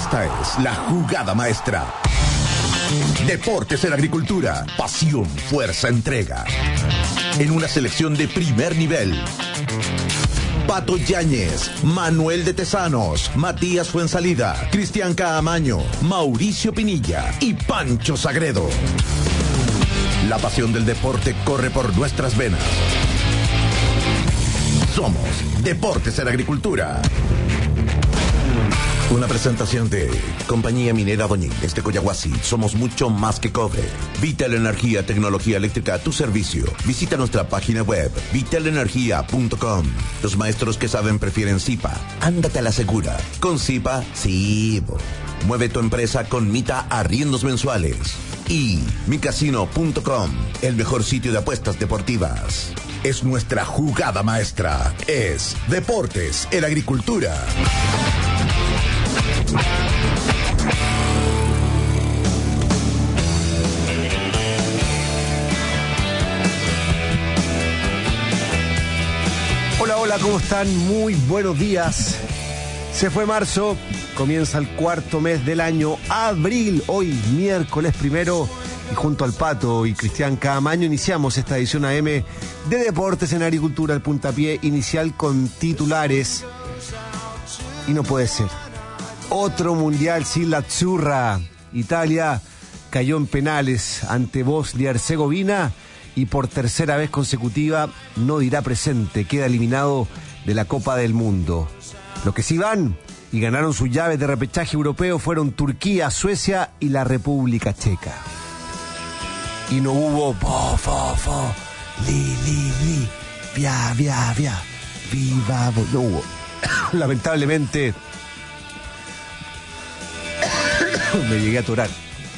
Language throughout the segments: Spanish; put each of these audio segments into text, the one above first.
Esta es la jugada maestra. Deportes en Agricultura. Pasión, fuerza, entrega. En una selección de primer nivel. Pato Yáñez, Manuel de Tesanos, Matías Fuensalida, Cristian Caamaño, Mauricio Pinilla y Pancho Sagredo. La pasión del deporte corre por nuestras venas. Somos Deportes en Agricultura. Una presentación de Compañía Minera Doñínguez de Coyahuasi. Somos mucho más que cobre. Vital Energía, tecnología eléctrica a tu servicio. Visita nuestra página web, vitalenergia.com. Los maestros que saben prefieren Zipa. Ándate a la segura. Con Zipa, sí. Mueve tu empresa con Mita Arriendos Mensuales. Y micasino.com, el mejor sitio de apuestas deportivas. Es nuestra jugada maestra. Es Deportes en Agricultura. Hola, hola, ¿cómo están? Muy buenos días. Se fue marzo, comienza el cuarto mes del año, abril, hoy miércoles 1, y junto al Pato y Cristian Caamaño iniciamos esta edición AM de Deportes en Agricultura, el puntapié inicial con titulares. Y no puede ser. Otro mundial sin la Azzurra. Italia cayó en penales ante Bosnia y Herzegovina y por tercera vez consecutiva no dirá presente, queda eliminado de la Copa del Mundo. Los que sí van y ganaron sus llaves de repechaje europeo fueron Turquía, Suecia y la República Checa. Y no hubo via, viva, no hubo. Lamentablemente me llegué a atorar.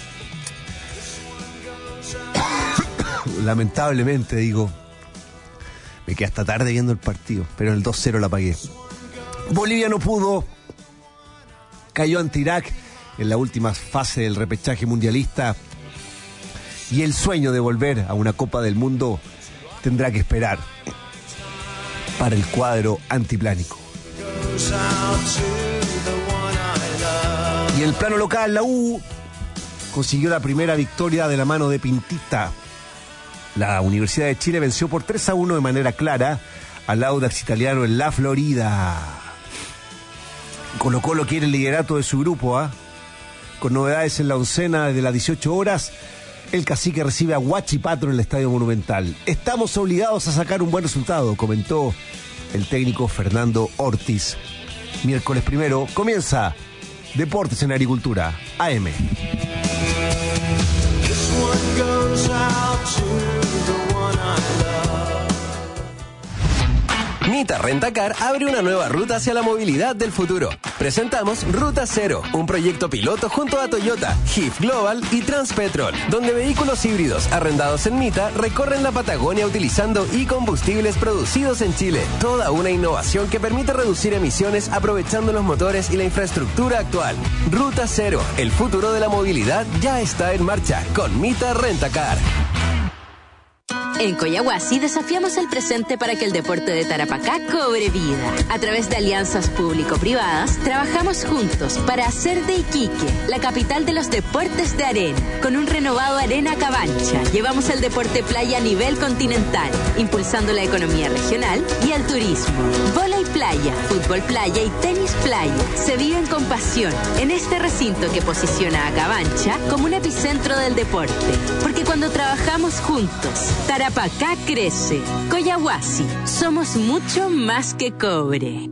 Lamentablemente, digo, me quedé hasta tarde viendo el partido, pero en el 2-0 la pagué. Bolivia no pudo, cayó ante Irak en la última fase del repechaje mundialista y el sueño de volver a una Copa del Mundo tendrá que esperar para el cuadro antiplánico. Y en el plano local, la U consiguió la primera victoria de la mano de Pintita. La Universidad de Chile venció por 3-1 de manera clara al Audax Italiano en la Florida. Colo-Colo quiere el liderato de su grupo, con novedades en la oncena desde las 18 horas. El Cacique recibe a Huachipato en el Estadio Monumental. Estamos obligados a sacar un buen resultado, comentó el técnico Fernando Ortiz. Miércoles 1 comienza Deportes en Agricultura, AM. Mita Rentacar abre una nueva ruta hacia la movilidad del futuro. Presentamos Ruta Cero, un proyecto piloto junto a Toyota, HIF Global y Transpetrol, donde vehículos híbridos arrendados en Mita recorren la Patagonia utilizando e-combustibles producidos en Chile. Toda una innovación que permite reducir emisiones aprovechando los motores y la infraestructura actual. Ruta Cero, el futuro de la movilidad ya está en marcha con Mita Rentacar. En Coyahuasi desafiamos el presente para que el deporte de Tarapacá cobre vida. A través de alianzas público-privadas, trabajamos juntos para hacer de Iquique la capital de los deportes de arena. Con un renovado Arena Cabancha, llevamos el deporte playa a nivel continental, impulsando la economía regional y el turismo. Vóley playa, fútbol playa y tenis playa se viven con pasión en este recinto que posiciona a Cabancha como un epicentro del deporte. Porque cuando trabajamos juntos, Tarapacá crece. Coyahuasi, somos mucho más que cobre.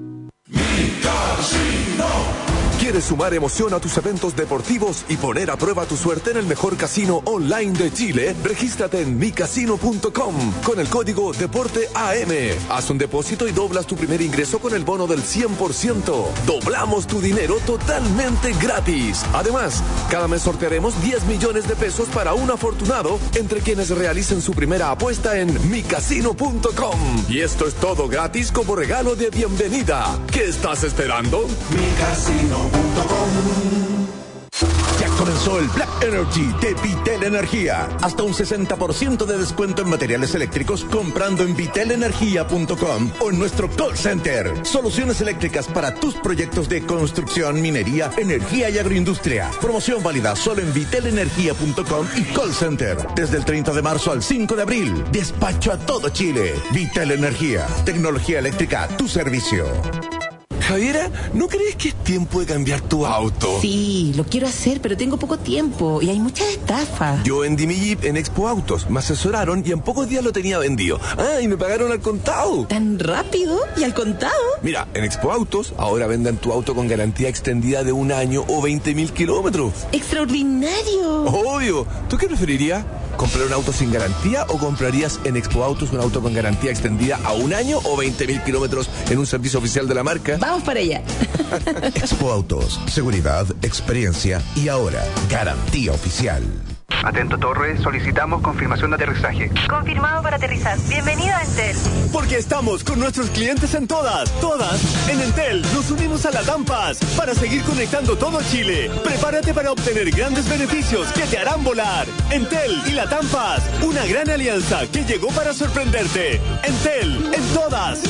¿Quieres sumar emoción a tus eventos deportivos y poner a prueba tu suerte en el mejor casino online de Chile? Regístrate en micasino.com con el código DEPORTEAM. Haz un depósito y doblas tu primer ingreso con el bono del 100%. Doblamos tu dinero totalmente gratis. Además, cada mes sortearemos 10 millones de pesos para un afortunado entre quienes realicen su primera apuesta en micasino.com. Y esto es todo gratis como regalo de bienvenida. ¿Qué estás esperando? Ya comenzó Comenzó el Black Energy de Vitel Energía. Hasta un 60% de descuento en materiales eléctricos comprando en vitelenergia.com o en nuestro call center. Soluciones eléctricas para tus proyectos de construcción, minería, energía y agroindustria. Promoción válida solo en vitelenergia.com y call center. Desde el 30 de marzo al 5 de abril. Despacho a todo Chile. Vitel Energía. Tecnología eléctrica a tu servicio. Javiera, ¿no crees que es tiempo de cambiar tu auto? Sí, lo quiero hacer, pero tengo poco tiempo y hay muchas estafas. Yo vendí mi Jeep en Expo Autos, me asesoraron y en pocos días lo tenía vendido. Ah, y me pagaron al contado. ¿Tan rápido? ¿Y al contado? Mira, en Expo Autos ahora venden tu auto con garantía extendida de 1 año o 20.000 kilómetros. ¡Extraordinario! Obvio. ¿Tú qué preferirías? ¿Comprar un auto sin garantía o comprarías en Expo Autos un auto con garantía extendida a 1 año o 20.000 kilómetros en un servicio oficial de la marca? Vamos para allá. Expo Autos. Seguridad, experiencia y ahora garantía oficial. Atento Torre, solicitamos confirmación de aterrizaje. Confirmado para aterrizar. Bienvenido a Entel. Porque estamos con nuestros clientes en todas. En Entel nos unimos a la TAM Pass para seguir conectando todo Chile. Prepárate para obtener grandes beneficios que te harán volar. Entel y la TAM Pass, una gran alianza que llegó para sorprenderte. Entel, en todas.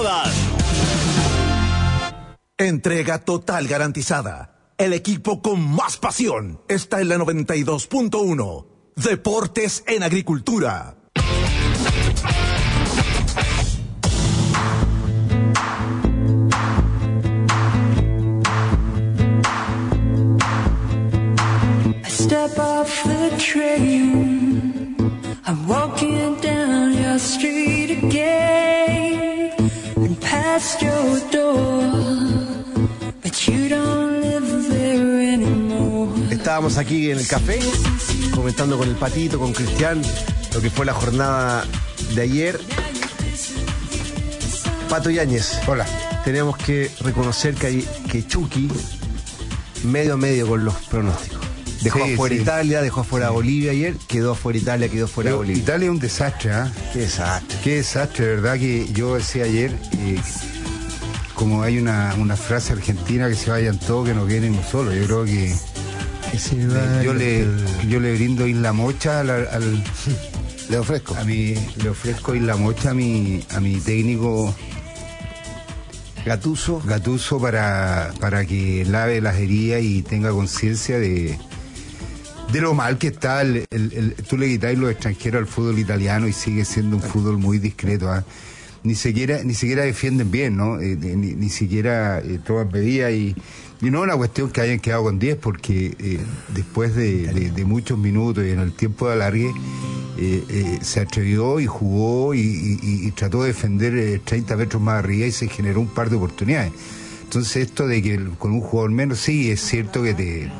Entrega total garantizada. El equipo con más pasión está en la 92.1. Deportes en Agricultura. I step off the train. I'm walking down your street again and past your door. But you don't live there anymore. Estábamos aquí en el café comentando con el Patito, con Cristian, lo que fue la jornada de ayer. Pato Yáñez, hola. Tenemos que reconocer que Chucky medio a medio con los pronósticos. Dejó afuera Italia, dejó afuera Bolivia ayer, quedó afuera Italia, quedó fuera Bolivia. Italia es un desastre, ¿ah? Qué desastre, verdad que yo decía ayer, como hay una frase argentina, que se vayan todos, que no queden uno solo. Yo creo que yo le brindo Isla Mocha le ofrezco Isla Mocha a mi técnico Gattuso para que lave las heridas y tenga conciencia de lo mal que está tú le quitáis los extranjeros al fútbol italiano y sigue siendo un fútbol muy discreto, ¿eh? Ni siquiera defienden bien, ¿no? Ni siquiera toman medidas y no es una cuestión que hayan quedado con 10, porque después de muchos minutos y en el tiempo de alargue se atrevió y jugó y trató de defender 30 metros más arriba y se generó un par de oportunidades. Entonces esto de que con un jugador menos, sí, es cierto que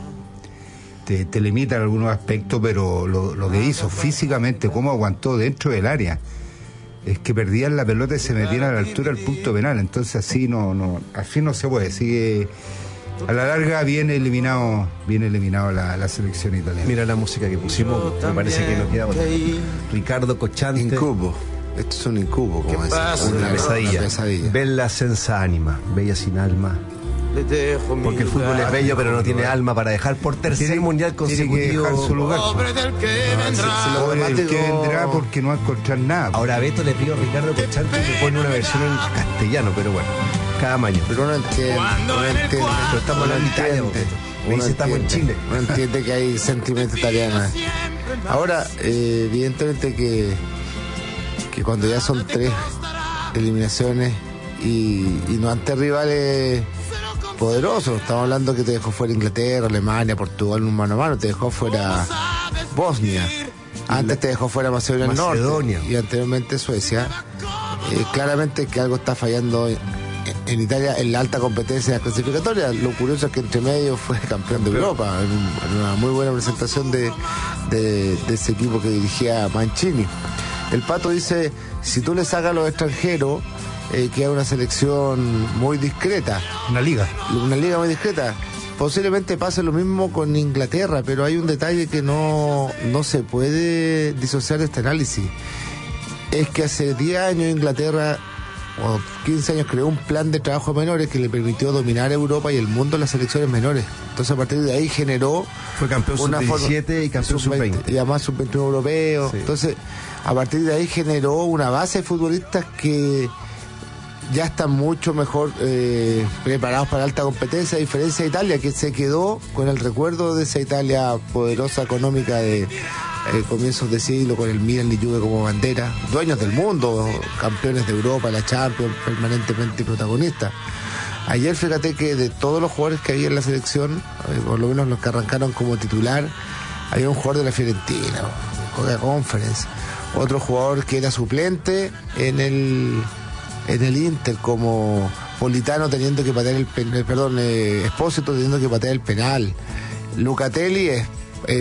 te limita en algunos aspectos, pero lo que hizo físicamente, cómo aguantó dentro del área, es que perdían la pelota y se metían a la altura del punto penal. Entonces así no se puede. Sigue a la larga viene eliminado la selección italiana. Mira la música que pusimos, me parece que no queda otra. Ricardo Cocciante. Incubo. Esto es un incubo, como es. Una pesadilla. Bella senza anima, bella sin alma. Porque el fútbol es bello, pero no tiene alma para dejar por tercer mundial consecutivo. Tiene que dejar su lugar. Pobre del que vendrá porque no va a encontrar nada. Ahora Beto le pido a Ricardo Cocciante que pone una versión en castellano, pero bueno, cada maño. Pero no entiende. Pero estamos en Italia, me dice estamos en Chile. No entiende que hay sentimiento italiano. Ahora, evidentemente que cuando ya son 3 eliminaciones y no ante rivales poderosos, estamos hablando que te dejó fuera Inglaterra, Alemania, Portugal, un mano a mano, te dejó fuera Bosnia, antes te dejó fuera Macedonia del Norte y anteriormente Suecia. Claramente que algo está fallando en Italia en la alta competencia de la clasificatoria. Lo curioso es que entre medio fue campeón de Europa en una muy buena presentación de ese equipo que dirigía Mancini. El Pato dice, si tú le sacas a los extranjeros, queda una selección muy discreta. Una liga muy discreta. Posiblemente pase lo mismo con Inglaterra, pero hay un detalle que no se puede disociar de este análisis. Es que hace 10 años Inglaterra o 15 años creó un plan de trabajo de menores que le permitió dominar Europa y el mundo en las selecciones menores. Entonces a partir de ahí generó... Fue campeón sub-17 y campeón sub-20. Y además sub-21 europeo. Sí. Entonces a partir de ahí generó una base de futbolistas que ya están mucho mejor preparados para alta competencia, a diferencia de Italia, que se quedó con el recuerdo de esa Italia poderosa económica de comienzos de siglo, con el Milan y Juve como bandera, dueños del mundo, campeones de Europa, la Champions, permanentemente protagonistas. Ayer fíjate que de todos los jugadores que había en la selección, por lo menos los que arrancaron como titular, había un jugador de la Fiorentina, Coca Conference, otro jugador que era suplente en el Inter, como Politano teniendo que patear Espósito teniendo que patear el penal. Lucatelli es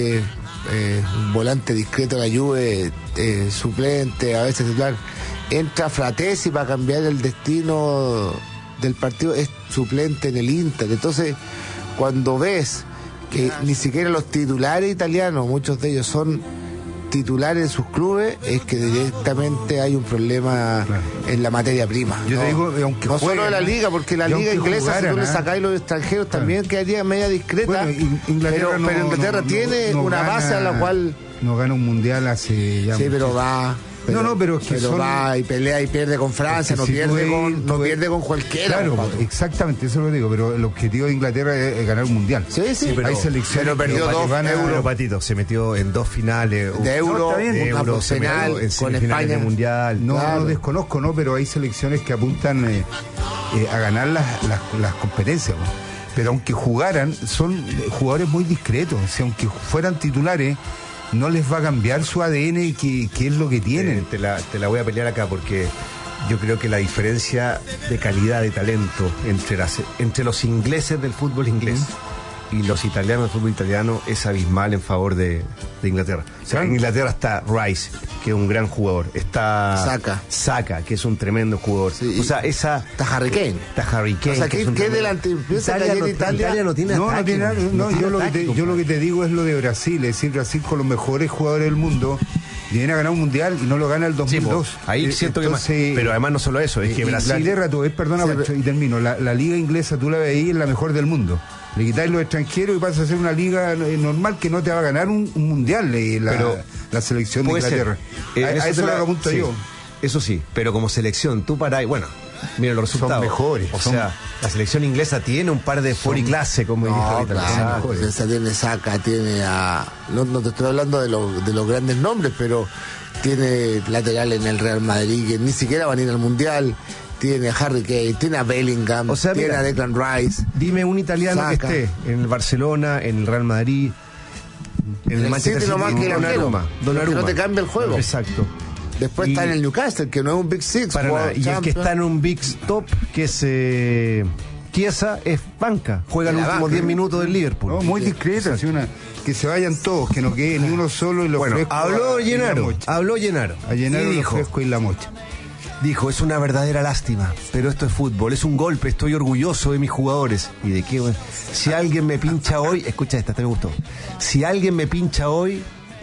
un volante discreto de la Juve, suplente, a veces titular. Entra Fratesi para cambiar el destino del partido, es suplente en el Inter. Entonces, cuando ves que ni siquiera los titulares italianos, muchos de ellos son titulares en sus clubes, es que directamente hay un problema en la materia prima. Yo te digo, aunque no jueguen, solo de la liga, porque la liga inglesa, jugaran, si tú le sacáis los extranjeros, también quedaría media discreta. Bueno, Inglaterra pero Inglaterra tiene una base a la cual no gana un mundial hace ya. Sí, pero va. Pero va y pelea y pierde con Francia, no pierde con cualquiera. Claro, exactamente, eso lo digo, pero el objetivo de Inglaterra es ganar un mundial. Sí, pero hay selecciones. Pero perdió dos Euro, Patito, se metió en 2 finales de Euro, se metió en con España de mundial. No desconozco, pero hay selecciones que apuntan a ganar las competencias. Pero aunque jugaran, son jugadores muy discretos. O sea, aunque fueran titulares, no les va a cambiar su ADN, que es lo que tienen. Te la voy a pelear acá porque yo creo que la diferencia de calidad, de talento entre los ingleses del fútbol inglés y los italianos del fútbol italiano es abismal en favor de Inglaterra. O sea, en Inglaterra está Rice, que es un gran jugador. Está Saka, que es un tremendo jugador. Sí, o sea, está Harry Kane. O sea, ¿qué delante? Italia no tiene ataque. Yo lo que te digo es lo de Brasil. Es decir, Brasil con los mejores jugadores del mundo viene a ganar un mundial y no lo gana el 2002. Sí, ahí siento que más. Pero además no solo eso, es que Brasil... Inglaterra, y termino, la liga inglesa tú la ves ahí, es la mejor del mundo. Le quitáis los extranjeros y pasa a ser una liga normal que no te va a ganar un mundial la selección de Inglaterra. A eso lo apunto yo. Eso sí, pero como selección, tú parás, bueno, mira los resultados. Son mejores. O sea, la selección inglesa tiene un par de clase, como esa tiene Saka, tiene a... No te estoy hablando de los grandes nombres, pero tiene lateral en el Real Madrid que ni siquiera van a ir al mundial. Tiene a Harry Kane, tiene a Bellingham, tiene a Declan Rice. Dime un italiano Saka, que esté en el Barcelona, en el Real Madrid, en el Manchester City, Donnarumma, que no te cambia el juego. Exacto. Después está en el Newcastle, que no es un Big Six. Y el que está en un Big Top, que es Chiesa, es banca. Juega los últimos 10 minutos del Liverpool. No, muy discreta, que se vayan todos, que no quede ni uno solo y lo fresco. Habló Llenaro. A Llenaro lo fresco y la mocha. Dijo, es una verdadera lástima, pero esto es fútbol, es un golpe, estoy orgulloso de mis jugadores. ¿Y de qué? Si alguien me pincha hoy, escucha esta me gustó. Si alguien me pincha hoy,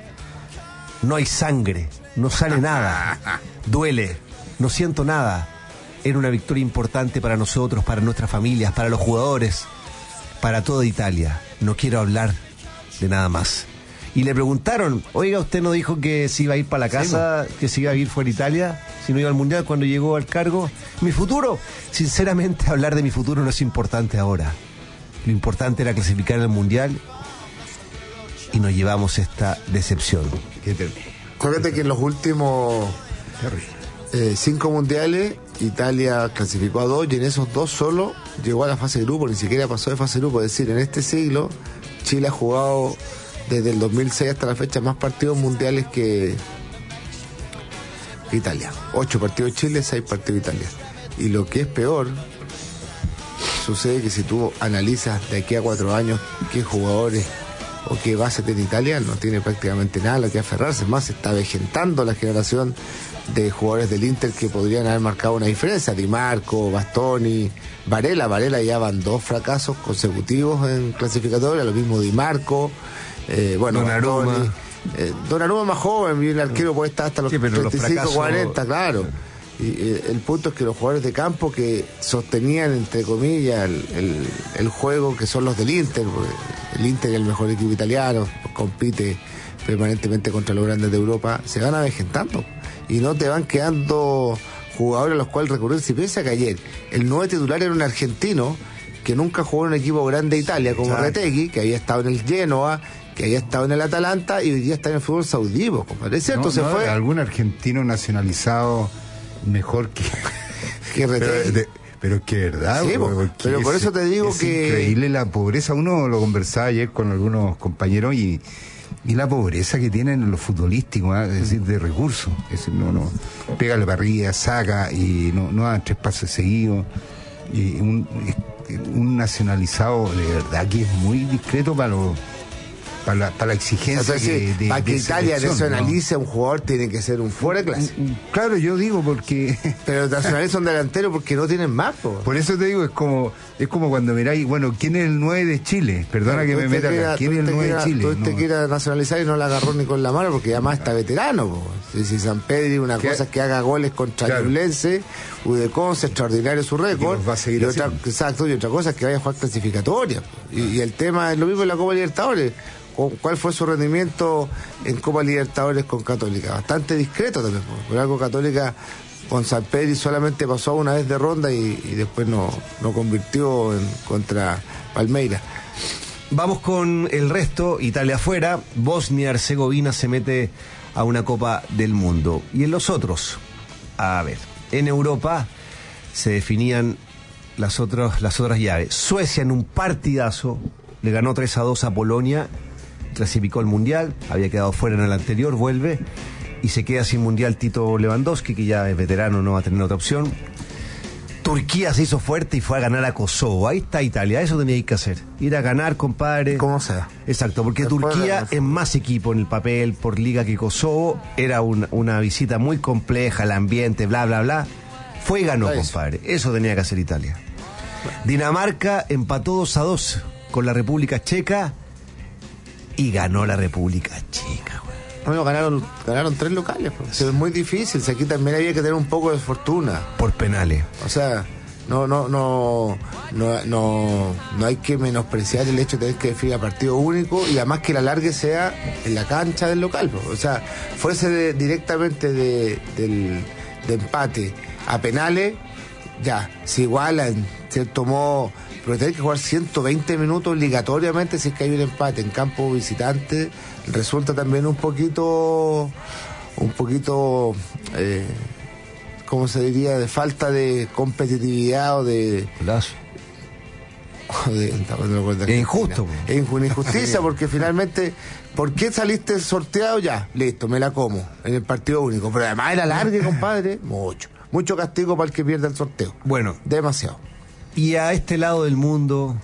no hay sangre, no sale nada, duele, no siento nada. Era una victoria importante para nosotros, para nuestras familias, para los jugadores, para toda Italia. No quiero hablar de nada más. Y le preguntaron, oiga, usted no dijo que se iba a ir para la casa, que se iba a ir fuera de Italia, si no iba al mundial cuando llegó al cargo. Mi futuro, sinceramente, hablar de mi futuro no es importante ahora. Lo importante era clasificar al mundial y nos llevamos esta decepción. Acuérdate que en los últimos 5 mundiales Italia clasificó a 2 y en esos 2 solo llegó a la fase de grupo, ni siquiera pasó de fase de grupo. Es decir, en este siglo Chile ha jugado desde el 2006 hasta la fecha más partidos mundiales que Italia. 8 partidos Chile, 6 partidos Italia. Y lo que es peor, sucede que si tú analizas de aquí a 4 años qué jugadores o qué base tiene Italia, no tiene prácticamente nada a lo que aferrarse. Más, se está avejentando la generación de jugadores del Inter que podrían haber marcado una diferencia. Di Marco, Bastoni, Varela ya van 2 fracasos consecutivos en clasificatoria, lo mismo Di Marco. Donnarumma. Donnarumma más joven, y el arquero puede estar hasta los 35, 40, claro. Y el punto es que los jugadores de campo que sostenían, entre comillas, el juego, que son los del Inter, el Inter es el mejor equipo italiano, compite permanentemente contra los grandes de Europa, se van avejentando y no te van quedando jugadores a los cuales recurrir. Si piensa que ayer el 9 titular era un argentino que nunca jugó en un equipo grande de Italia, como Retegui, que había estado en el Genoa, que había estado en el Atalanta y hoy día está en el fútbol saudí, compadre. ¿Es cierto? No, fue algún argentino nacionalizado mejor que Retegui. Pero es que verdad, sí, pero por eso te digo que increíble la pobreza. Uno lo conversaba ayer con algunos compañeros y la pobreza que tienen en lo futbolístico, es decir, de recursos. Es decir, no pega la parrilla, saca y no dan 3 pases seguidos. Y un nacionalizado de verdad que es muy discreto para la exigencia. O sea, para que Italia nacionalice a un jugador tiene que ser un fuera de clase. Claro, yo digo porque pero nacionaliza un delantero porque no tienen más. Por eso te digo, es como cuando miráis, bueno, ¿quién es el 9 de Chile? Perdona que me meta acá. ¿Quién es el 9 de Chile? Tú te quieras nacionalizar y no la agarró ni con la mano porque además está veterano. Si San Pedro, una cosa es que haga goles contra Ñublense, Udecons, extraordinario su récord. Va a seguir y otra cosa es que vaya a jugar clasificatoria. Y el tema es lo mismo en la Copa Libertadores. ¿Cuál fue su rendimiento en Copa Libertadores con Católica? Bastante discreto también. Por algo Católica con San Pedro solamente pasó una vez de ronda y después no convirtió contra Palmeiras. Vamos con el resto. Italia afuera, Bosnia-Herzegovina se mete a una Copa del Mundo. Y en los otros, a ver, en Europa se definían las otras llaves. Suecia en un partidazo le ganó 3-2 a Polonia, clasificó al Mundial, había quedado fuera en el anterior, vuelve y se queda sin Mundial Tito Lewandowski, que ya es veterano, no va a tener otra opción. Turquía se hizo fuerte y fue a ganar a Kosovo. Ahí está Italia, eso teníais que hacer, ir a ganar, compadre. Como sea. Exacto, porque Turquía es más equipo en el papel por liga que Kosovo, era una visita muy compleja, el ambiente, bla, bla, bla. Fue y ganó, compadre. Eso tenía que hacer Italia. Dinamarca empató 2-2 con la República Checa y ganó la República Checa, güey. Bueno, ganaron 3 locales, pues. Es muy difícil. Aquí también había que tener un poco de fortuna. Por penales. O sea, no hay que menospreciar el hecho de tener que definir a partido único y además que la largue sea en la cancha del local, pues. O sea, fuese directamente de empate a penales, ya, se iguala en cierto modo. Pero tener que jugar 120 minutos obligatoriamente si es que hay un empate en campo visitante resulta también un poquito ¿cómo se diría? De falta de competitividad o de es injusto. Es una injusticia porque finalmente, ¿por qué saliste sorteado? Ya, listo, me la como en el partido único. Pero además era largo, compadre, mucho castigo para el que pierde el sorteo. Bueno, demasiado. Y a este lado del mundo,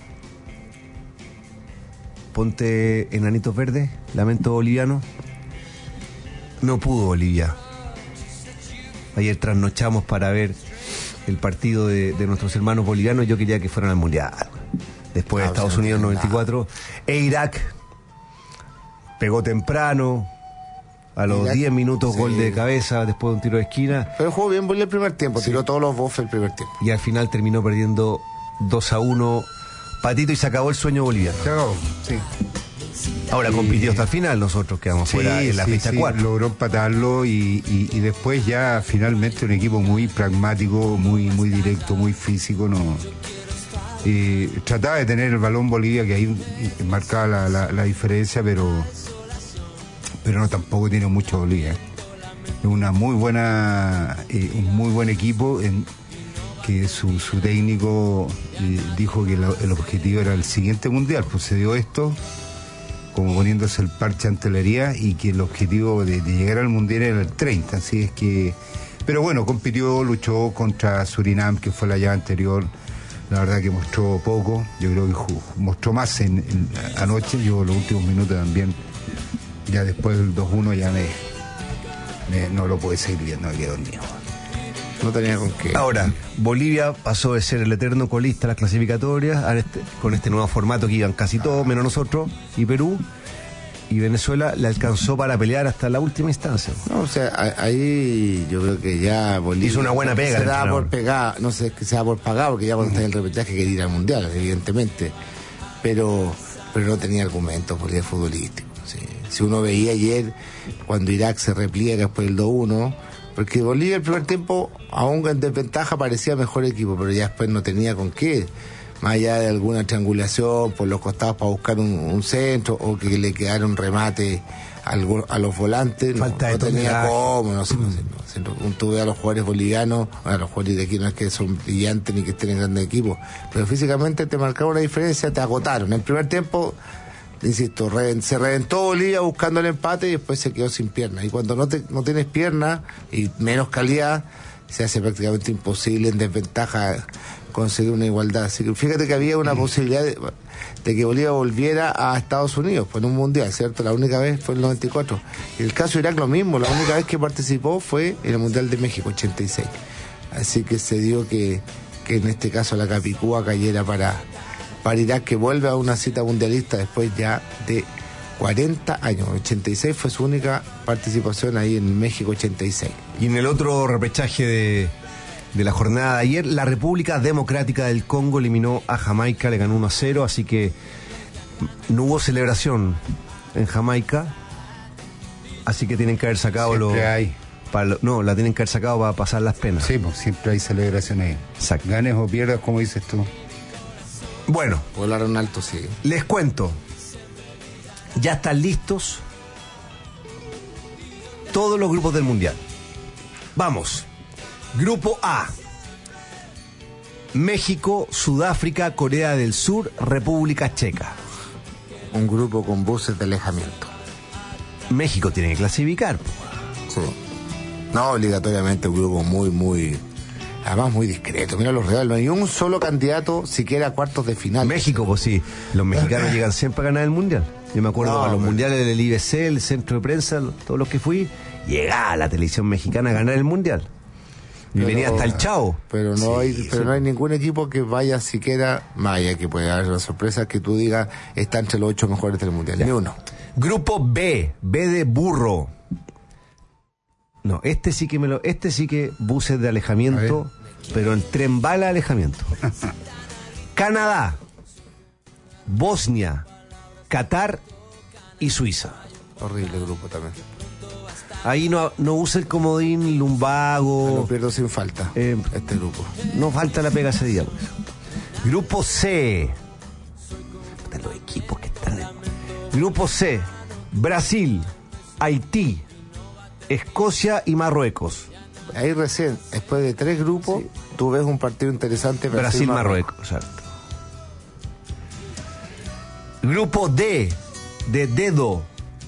ponte enanitos verdes, lamento boliviano. No pudo Bolivia. Ayer trasnochamos para ver el partido de nuestros hermanos bolivianos. Yo quería que fueran al Mundial. Después de Estados Unidos 94. E Irak pegó temprano. A los Irak, 10 minutos, gol de cabeza después de un tiro de esquina. Pero jugó bien Bolivia el primer tiempo, tiró todos los bofes el primer tiempo. Y al final terminó perdiendo 2-1 Patito y se acabó el sueño boliviano. Se acabó, sí. Ahora compitió hasta el final, nosotros quedamos fuera en la fecha 4. Logró empatarlo y después ya finalmente un equipo muy pragmático, muy directo, muy físico. Trataba de tener el balón Bolivia, que ahí marcaba la diferencia, pero no, tampoco tiene mucho Bolivia. Es una muy buena, un muy buen equipo que su técnico dijo que el objetivo era el siguiente mundial, pues se dio esto como poniéndose el parche ante la herida y que el objetivo de llegar al mundial era el 30, así es que, pero bueno, compitió, luchó contra Surinam, que fue la llave anterior. La verdad que mostró poco, yo creo que mostró más anoche, yo los últimos minutos también. Ya después del 2-1 ya no lo pude seguir viendo, me quedé dormido. No tenía con qué. Ahora, Bolivia pasó de ser el eterno colista a las clasificatorias con este nuevo formato que iban casi todos, menos nosotros, y Perú. y Venezuela le alcanzó para pelear hasta la última instancia. No, o sea, ahí yo creo que ya Bolivia hizo una buena pega. Se da por pegada, no sé que se da por pagado, porque ya cuando está en el repechaje quería ir al mundial, evidentemente. Pero no tenía argumentos Bolivia futbolístico. ¿Sí? Si uno veía ayer cuando Irak se repliega después del 2-1, porque Bolivia el primer tiempo, aún en desventaja, parecía mejor equipo, pero ya después no tenía con qué. Más allá de alguna triangulación por los costados para buscar un centro, o que le quedara un remate a los volantes, no tenía cómo, no. Tuve a los jugadores bolivianos, a los jugadores de aquí no es que son brillantes ni que estén en grandes equipos, pero físicamente te marcaba una diferencia, te agotaron. En el primer tiempo, insisto, se reventó Bolivia buscando el empate y después se quedó sin piernas. Y cuando no tienes piernas y menos calidad, se hace prácticamente imposible en desventaja conseguir una igualdad. Así que fíjate que había una posibilidad de que Bolivia volviera a Estados Unidos pues, en un mundial, ¿cierto? La única vez fue en el 94. Y el caso de Irak lo mismo, la única vez que participó fue en el Mundial de México 86. Así que se dio que en este caso la Capicúa cayera para Irak, que vuelve a una cita mundialista después ya de 40 años. 86 fue su única participación ahí en México 86. Y en el otro repechaje de la jornada de ayer, la República Democrática del Congo eliminó a Jamaica, le ganó 1-0, así que no hubo celebración en Jamaica, así que tienen que haber sacado la tienen que haber sacado para pasar las penas. Sí, pues siempre hay celebraciones. Exacto. Ganes o pierdas, como dices tú. Bueno, volaron alto, sí. Les cuento, ya están listos todos los grupos del Mundial. Vamos. Grupo A: México, Sudáfrica, Corea del Sur, República Checa. Un grupo con buses de alejamiento. México tiene que clasificar. Sí. No, obligatoriamente un grupo muy, además muy discreto. Mira los reales, no hay un solo candidato siquiera a cuartos de final. México, pues sí, los mexicanos llegan siempre a ganar el Mundial. Yo me acuerdo a los mundiales del IBC, el centro de prensa, todos los que fui, llegaba la televisión mexicana a ganar el Mundial. Y venía hasta el Chavo. Pero no hay ningún equipo que vaya siquiera, vaya que puede haber una sorpresa que tú digas está entre los 8 mejores del Mundial. Ya. Ni uno. Grupo B, B de burro. No, este sí que buses de alejamiento, pero el tren bala alejamiento. Canadá, Bosnia, Qatar y Suiza. Horrible grupo también. Ahí no usa el comodín lumbago. No pierdo sin falta este grupo. No falta la pega ese día. Pues. Grupo C. Los equipos que están en... Grupo C: Brasil, Haití, Escocia y Marruecos. Ahí recién, después de 3 grupos, tú ves un partido interesante. Brasil-Marruecos, exacto. Grupo D, de dedo.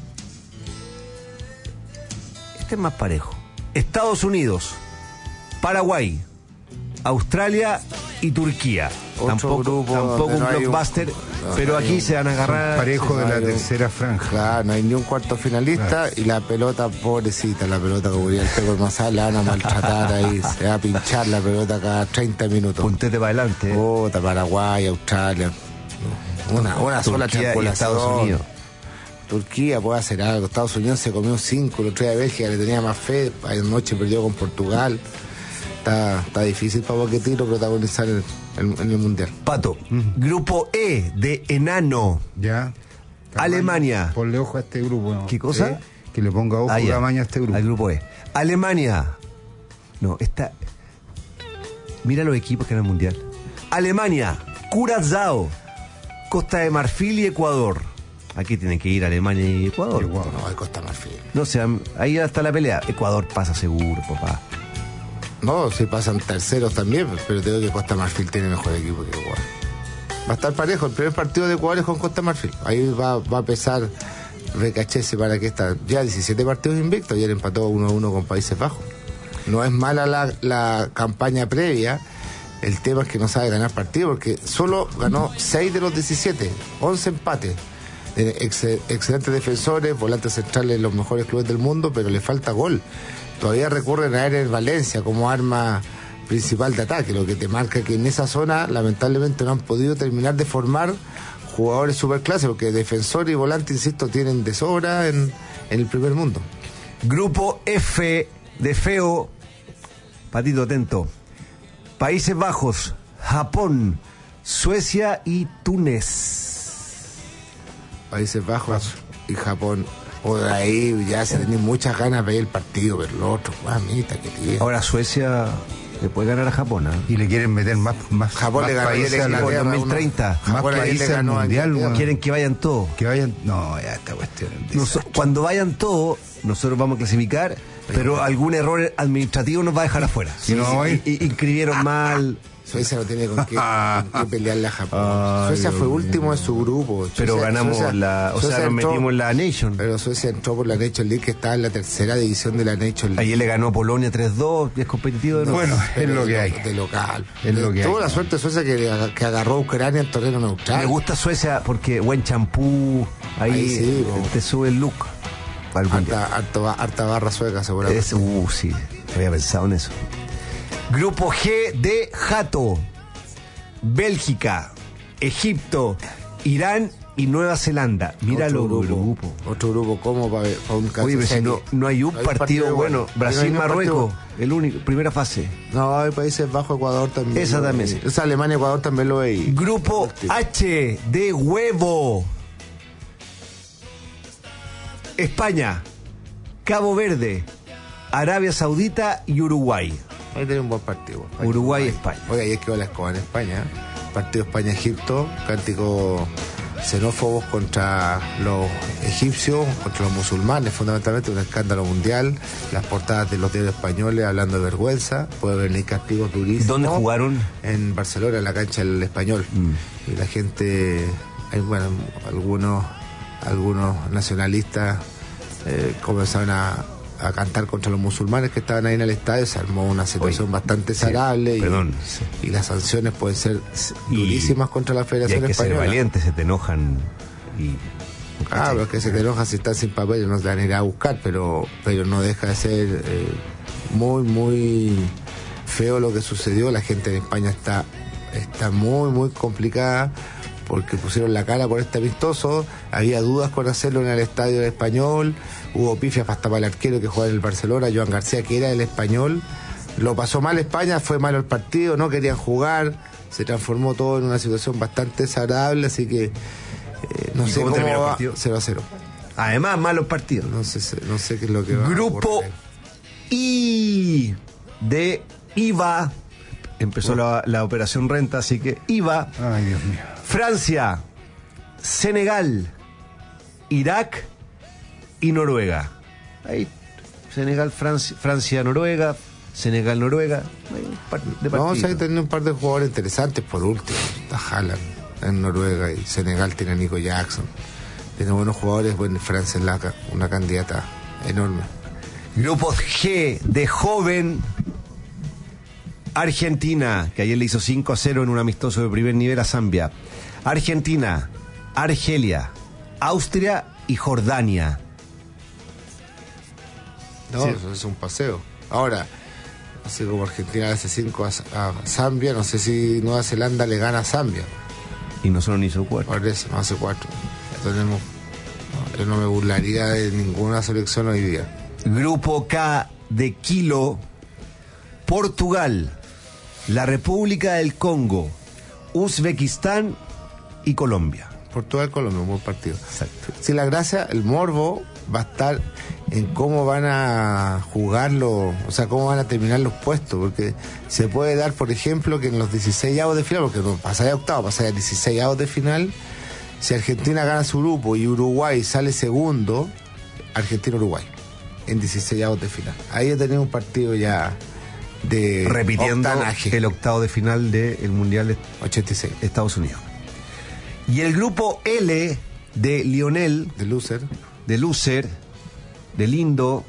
Este es más parejo. Estados Unidos, Paraguay, Australia y Turquía. Tampoco un blockbuster, pero aquí se van a agarrar. Parejo de la tercera franja. Claro, no hay ni un cuarto finalista y la pelota, pobrecita, la pelota como diría el Peco Mazal, la van a maltratar ahí, se va a pinchar la pelota cada 30 minutos. Puntete para adelante. Paraguay, Australia. Una sola triangulación. Estados Unidos. Turquía puede hacer algo. Estados Unidos se comió 5, el otro día Bélgica le tenía más fe, anoche perdió con Portugal. Está difícil para Pochettino protagonizar en el Mundial. Pato, Grupo E, de enano. Ya. Alemania. Ponle ojo a este grupo, ¿no? ¿Qué cosa? Que le ponga ojo tamaño a este grupo. Al grupo E. Alemania. No, mira los equipos que en el Mundial. Alemania, Curazao, Costa de Marfil y Ecuador. Aquí tienen que ir Alemania y Ecuador. No, hay Costa de Marfil. No sé, ahí está la pelea. Ecuador pasa seguro, papá. No, si pasan terceros también, pero te digo que Costa de Marfil tiene mejor equipo que Ecuador. Va a estar parejo. El primer partido de Ecuador es con Costa de Marfil. Ahí va a pesar Recachese para que está ya 17 partidos invictos. Ayer empató 1-1 con Países Bajos. No es mala la campaña previa. El tema es que no sabe ganar partidos, porque solo ganó 6 de los 17, 11 empates. Excelentes defensores, volantes centrales, los mejores clubes del mundo, pero le falta gol. Todavía recurren a Ener Valencia como arma principal de ataque, lo que te marca que en esa zona lamentablemente no han podido terminar de formar jugadores superclase, porque defensor y volante, insisto, tienen de sobra en el primer mundo. Grupo F de feo, Patito atento. Países Bajos, Japón, Suecia y Túnez. Países Bajos y Japón. Por ahí ya se tienen muchas ganas de ver el partido, ver lo otro. Mamita, que tiene. Ahora Suecia le puede ganar a Japón, ¿eh? Y le quieren meter más Japón más le ganó países a a la 2030. más países al mundial. Quieren que vayan todos. Que vayan. No, ya esta cuestión. Cuando vayan todos, nosotros vamos a clasificar, pero algún error administrativo nos va a dejar afuera. Si no, inscribieron mal. Suecia no tiene con qué pelearle a Japón. Suecia fue último en su grupo. Pero Suecia, ganamos Suecia nos metimos en la Nation. Pero Suecia entró por la Nation League, que estaba en la tercera división de la Nation League. Ayer le ganó a Polonia 3-2 y es competitivo de nuevo. Bueno, es lo que hay. De local. Es lo que tuvo hay. la suerte Suecia que agarró a Ucrania en terreno neutral. Me gusta Suecia porque buen champú, ahí sí, te sube el look. Harta barra sueca, seguramente. Sí, no había pensado en eso. Grupo G de Jato, Bélgica, Egipto, Irán y Nueva Zelanda. Mira los grupos. Otro grupo como para un caso. Oye, pero si no hay un partido bueno. Brasil-Marruecos, el único, primera fase. No, hay Países Bajos, Ecuador también. Esa también, sí. Esa Alemania, Ecuador también lo veí. Grupo H de huevo, España, Cabo Verde, Arabia Saudita y Uruguay. Ahí tiene un buen partido. Uruguay-España. Oye, ayer quedó la escoba en España. Partido España-Egipto, cántico xenófobos contra los egipcios, contra los musulmanes, fundamentalmente un escándalo mundial. Las portadas de los diarios españoles hablando de vergüenza. Puede venir castigos durísimos. ¿Dónde jugaron? En Barcelona, en la cancha del Español. Y la gente, bueno, algunos nacionalistas comenzaron a cantar contra los musulmanes que estaban ahí en el estadio. Se armó una situación bastante desagradable y las sanciones pueden ser durísimas contra la Federación Española. Hay que Española. ser valientes, se te enojan pero es que se te enojan si están sin papel y no te van a ir a buscar, pero no deja de ser muy, muy feo lo que sucedió. La gente en España está muy, muy complicada porque pusieron la cara por este amistoso. Había dudas con hacerlo en el estadio del Español. Hubo pifias hasta para el arquero que juega en el Barcelona, Joan García, que era del Español. Lo pasó mal España, fue malo el partido, no querían jugar. Se transformó todo en una situación bastante desagradable, así que no sé cómo va. 0-0. Además, malos partidos. No sé qué es lo que va. Grupo I de IVA. Empezó la operación renta, así que IVA. Ay, Dios mío. Francia, Senegal, Irak y Noruega. Ahí, Senegal, Francia, Noruega, Senegal, Noruega. Vamos a tener un par de jugadores interesantes por último. Está Haaland en Noruega y Senegal tiene a Nico Jackson. Tiene buenos jugadores, Francia es una candidata enorme. Grupo G de joven, Argentina, que ayer le hizo 5-0 en un amistoso de primer nivel a Zambia. Argentina, Argelia, Austria y Jordania. No, eso es un paseo. Ahora, así como Argentina le hace 5 a Zambia, no sé si Nueva Zelanda le gana a Zambia. Y nosotros ni hizo 4. Por eso, no hace 4. Yo no me burlaría de ninguna selección hoy día. Grupo K de Kilo, Portugal, la República del Congo, Uzbekistán y Colombia. Portugal-Colombia, un buen partido. Exacto. Sí, la gracia, el morbo va a estar en cómo van a jugarlo, o sea, cómo van a terminar los puestos, porque se puede dar, por ejemplo, que en los 16avos de final, porque no pasaría a octavo, pasaría a 16avos de final, si Argentina gana su grupo y Uruguay sale segundo, Argentina-Uruguay, en 16avos de final. Ahí ya tenemos un partido ya de repitiendo octanaje. El octavo de final del Mundial de 86. Estados Unidos. Y el grupo L de Lionel, de Loser, de Lindo,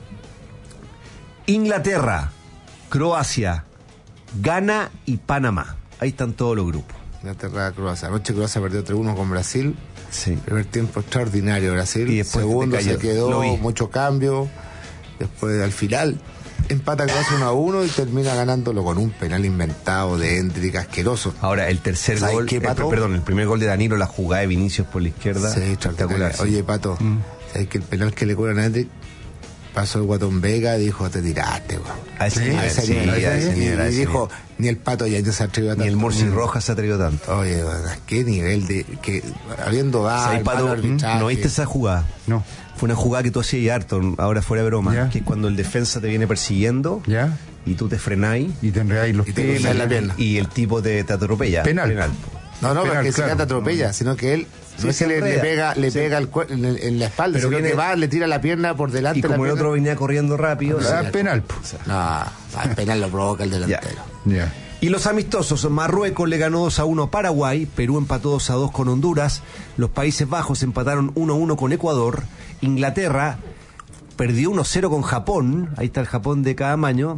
Inglaterra, Croacia, Ghana y Panamá. Ahí están todos los grupos. Inglaterra, Croacia. Anoche Croacia perdió 3-1 con Brasil. Sí. Primer tiempo extraordinario Brasil. Y después segundo se quedó, mucho cambio. Después al final empata casi 1-1 y termina ganándolo con un penal inventado de Hendrik asqueroso. Ahora, el tercer gol, el primer gol de Danilo, la jugada de Vinicius por la izquierda. Sí, espectacular. Oye, Pato, ¿sabes que el penal que le cobran a Hendrik? Pasó el Guatón Vega, dijo, te tiraste, güey. A ese nivel. Y dijo, ni el Pato ya se atrevió tanto. Ni el Morsi Rojas se atrevió tanto. Oye, qué nivel de... que habiendo Pato, ¿no viste esa jugada? No. Fue una jugada que tú hacías, Arton, ahora fuera de broma, ¿Ya? que es cuando el defensa te viene persiguiendo, ¿ya? Y tú te frenáis y te enredáis los pies en la pierna. Y el tipo te atropella. Penal. No, penal, porque claro. se te atropella, sino que él no es que le pega en la espalda, pero sino que va, le tira la pierna por delante. Y como el otro venía corriendo rápido, penal. El penal lo provoca el delantero. Ya. Y los amistosos, Marruecos le ganó 2-1 a Paraguay, Perú empató 2-2 con Honduras, los Países Bajos empataron 1-1 con Ecuador, Inglaterra perdió 1-0 con Japón, ahí está el Japón de cada año,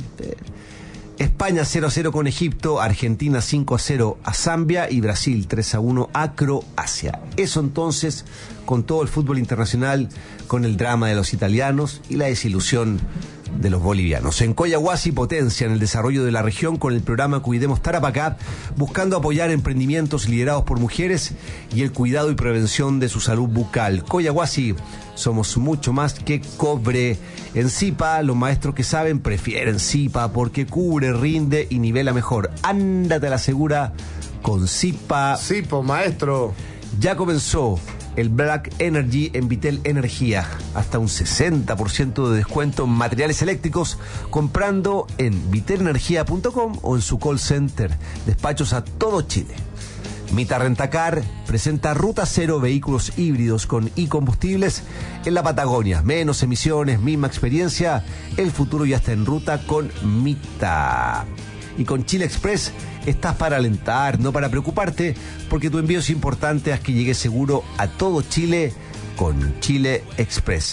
España 0-0 con Egipto, Argentina 5-0 a Zambia y Brasil 3-1 a Croacia. Eso entonces con todo el fútbol internacional, con el drama de los italianos y la desilusión de los bolivianos. En Coyahuasi potencian el desarrollo de la región con el programa Cuidemos Tarapacá, buscando apoyar emprendimientos liderados por mujeres y el cuidado y prevención de su salud bucal. Coyahuasi, somos mucho más que cobre. En Zipa, los maestros que saben prefieren Zipa porque cubre, rinde y nivela mejor. Ándate a la segura con Zipa. Zipa, maestro. Ya comenzó el Black Energy en Vitel Energía, hasta un 60% de descuento en materiales eléctricos comprando en vitelenergia.com o en su call center. Despachos a todo Chile. Mita Rentacar presenta Ruta Cero, vehículos híbridos con e-combustibles en la Patagonia. Menos emisiones, misma experiencia. El futuro ya está en ruta con Mita. Y con Chile Express estás para alentar, no para preocuparte, porque tu envío es importante, haz que llegue seguro a todo Chile con Chile Express.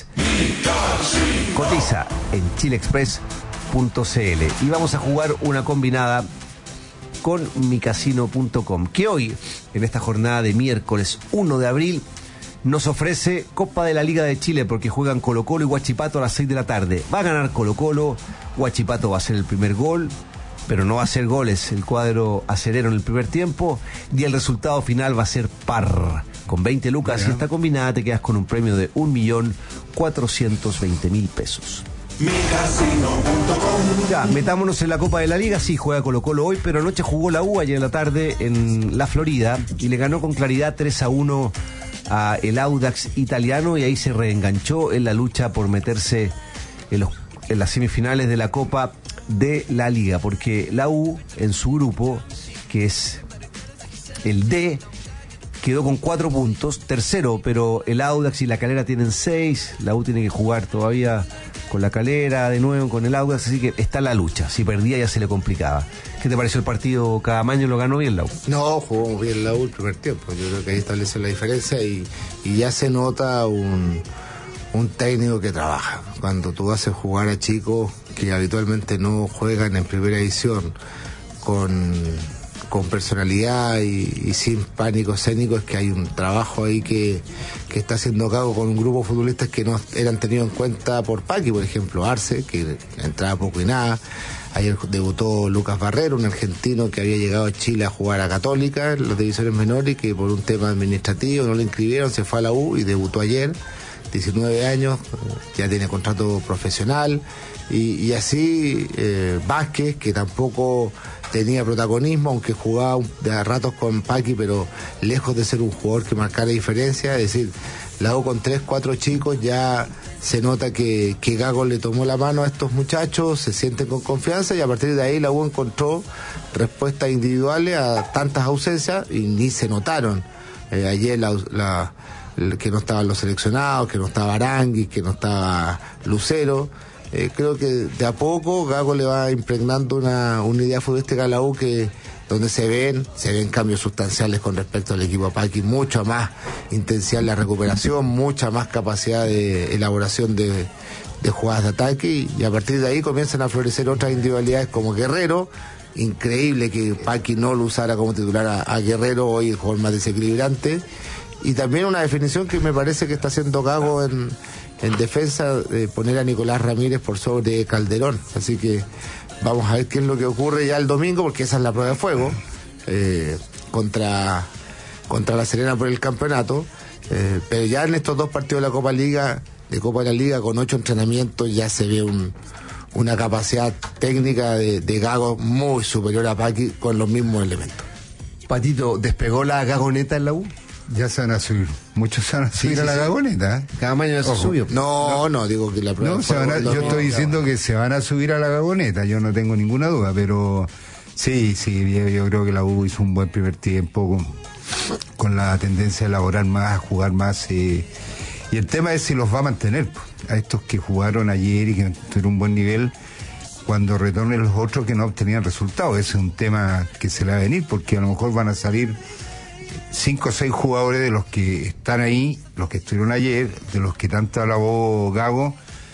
Cotiza en chileexpress.cl. Y vamos a jugar una combinada con micasino.com, que hoy, en esta jornada de miércoles 1 de abril, nos ofrece Copa de la Liga de Chile, porque juegan Colo-Colo y Huachipato a las 6 de la tarde. Va a ganar Colo-Colo, Huachipato va a hacer el primer gol, pero no va a ser goles el cuadro acerero en el primer tiempo, y el resultado final va a ser par. Con 20 lucas y esta combinada te quedas con un premio de 1.420.000 pesos. Ya, metámonos en la Copa de la Liga. Sí, juega Colo-Colo hoy, pero anoche jugó la U ayer en la tarde en la Florida y le ganó con claridad 3-1 a el Audax italiano, y ahí se reenganchó en la lucha por meterse en las semifinales de la Copa de la Liga, porque la U en su grupo, que es el D, quedó con 4 puntos, tercero, pero el Audax y la Calera tienen 6, la U tiene que jugar todavía con la Calera de nuevo, con el Audax, así que está la lucha. Si perdía ya se le complicaba. ¿Qué te pareció el partido? Cadamaño lo ganó bien la U. No, jugó bien la U el primer tiempo. Yo creo que ahí estableció la diferencia y ya se nota un técnico que trabaja. Cuando tú haces jugar a chicos que habitualmente no juegan en primera edición con personalidad y sin pánico escénico, es que hay un trabajo ahí que está haciendo cargo con un grupo de futbolistas que no eran tenidos en cuenta por Paqui, por ejemplo, Arce, que entraba poco y nada. Ayer debutó Lucas Barrero, un argentino que había llegado a Chile a jugar a Católica en las divisiones menores y que por un tema administrativo no le inscribieron, se fue a la U y debutó ayer. 19 años, ya tiene contrato profesional, y así Vázquez, que tampoco tenía protagonismo, aunque jugaba de a ratos con Paqui, pero lejos de ser un jugador que marcara diferencia. Es decir, la U con 3-4 chicos ya se nota que Gago le tomó la mano a estos muchachos, se sienten con confianza, y a partir de ahí la U encontró respuestas individuales a tantas ausencias y ni se notaron. Ayer que no estaban los seleccionados, que no estaba Aranguis, que no estaba Lucero. Creo que de a poco Gago le va impregnando una idea futbolística a la U donde se ven cambios sustanciales con respecto al equipo Paqui, mucha más intensidad en la recuperación, mucha más capacidad de elaboración de jugadas de ataque, y a partir de ahí comienzan a florecer otras individualidades como Guerrero. Increíble que Paqui no lo usara como titular a Guerrero, hoy el jugador más desequilibrante. Y también una definición que me parece que está haciendo Gago en en defensa poner a Nicolás Ramírez por sobre Calderón. Así que vamos a ver qué es lo que ocurre ya el domingo, porque esa es la prueba de fuego contra La Serena por el campeonato. Pero ya en estos 2 partidos de la Copa de la Liga, con 8 entrenamientos, ya se ve una capacidad técnica de Gago muy superior a Paqui con los mismos elementos. Patito, ¿despegó la gagoneta en la U? Ya se van a subir. Muchos se van a subir a la gagoneta. Cada mañana se subió. No, digo que la prueba yo estoy diciendo que se van a subir a la gagoneta, yo no tengo ninguna duda, pero sí, yo creo que la U hizo un buen primer tiempo con la tendencia a elaborar más, a jugar más, y el tema es si los va a mantener, a estos que jugaron ayer y que tuvieron un buen nivel, cuando retornen los otros que no obtenían resultados. Ese es un tema que se le va a venir, porque a lo mejor van a salir 5 o 6 jugadores de los que están ahí, los que estuvieron ayer, de los que tanto alabó Gago,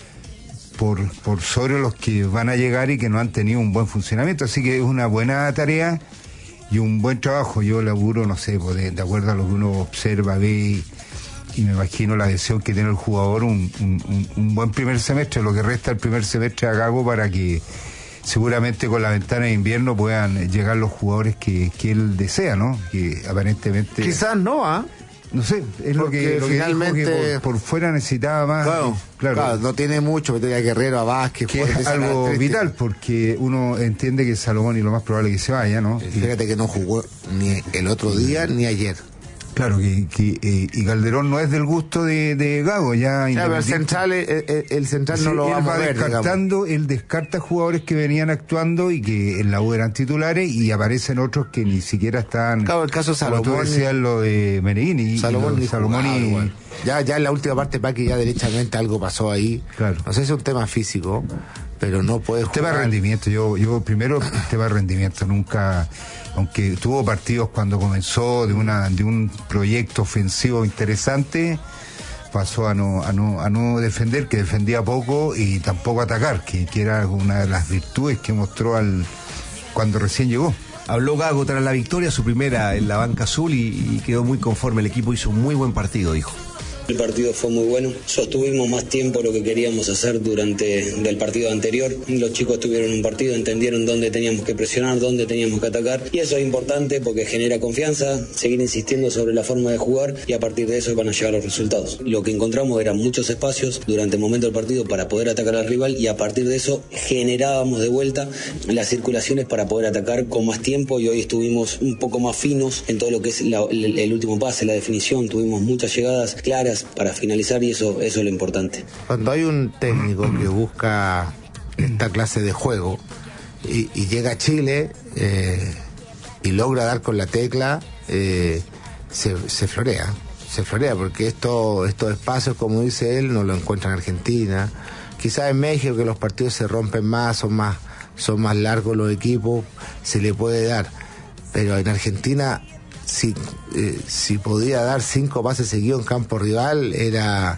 por sobre los que van a llegar y que no han tenido un buen funcionamiento. Así que es una buena tarea y un buen trabajo. Yo laburo, no sé, de acuerdo a lo que uno observa, ve y me imagino la adhesión que tiene el jugador, un buen primer semestre, lo que resta el primer semestre a Gago, para que seguramente con la ventana de invierno puedan llegar los jugadores que él desea, ¿no? Que aparentemente... Quizás no, No sé, es lo que finalmente dijo, que por fuera necesitaba más. Claro, no tiene mucho, meter a Guerrero, a Vázquez. Que es algo vital, porque uno entiende que Salomón y lo más probable es que se vaya, ¿no? Fíjate que no jugó ni el otro día ni ayer. Claro, y Calderón no es del gusto de Gago, ya. Claro, el central no lo va a mover, descartando, él descarta jugadores que venían actuando y que en la U eran titulares, y aparecen otros que ni siquiera están. Claro, el caso de Salomón. Como tú decías, lo de Meneghini. Salomón ya en la última parte, Paqui, ya derechamente algo pasó ahí. Claro. No sé si es un tema físico, pero no puede jugar. Tema de rendimiento, yo primero, el tema de rendimiento, nunca. Aunque tuvo partidos cuando comenzó de un proyecto ofensivo interesante, pasó a no defender, que defendía poco, y tampoco atacar, que era una de las virtudes que mostró cuando recién llegó. Habló Gago tras la victoria, su primera en la banca azul, y quedó muy conforme. El equipo hizo un muy buen partido, dijo. El partido fue muy bueno, sostuvimos más tiempo lo que queríamos hacer del partido anterior. Los chicos tuvieron un partido, entendieron dónde teníamos que presionar, dónde teníamos que atacar, y eso es importante porque genera confianza, seguir insistiendo sobre la forma de jugar, y a partir de eso van a llegar los resultados. Lo que encontramos eran muchos espacios durante el momento del partido para poder atacar al rival, y a partir de eso generábamos de vuelta las circulaciones para poder atacar con más tiempo, y hoy estuvimos un poco más finos en todo lo que es el último pase, la definición. Tuvimos muchas llegadas claras para finalizar, y eso es lo importante. Cuando hay un técnico que busca esta clase de juego y llega a Chile y logra dar con la tecla, se florea, porque estos espacios, como dice él, no lo encuentra en Argentina. Quizás en México, que los partidos se rompen más, son más largos los equipos, se le puede dar, pero en Argentina, si podía dar 5 pases seguidos en campo rival, era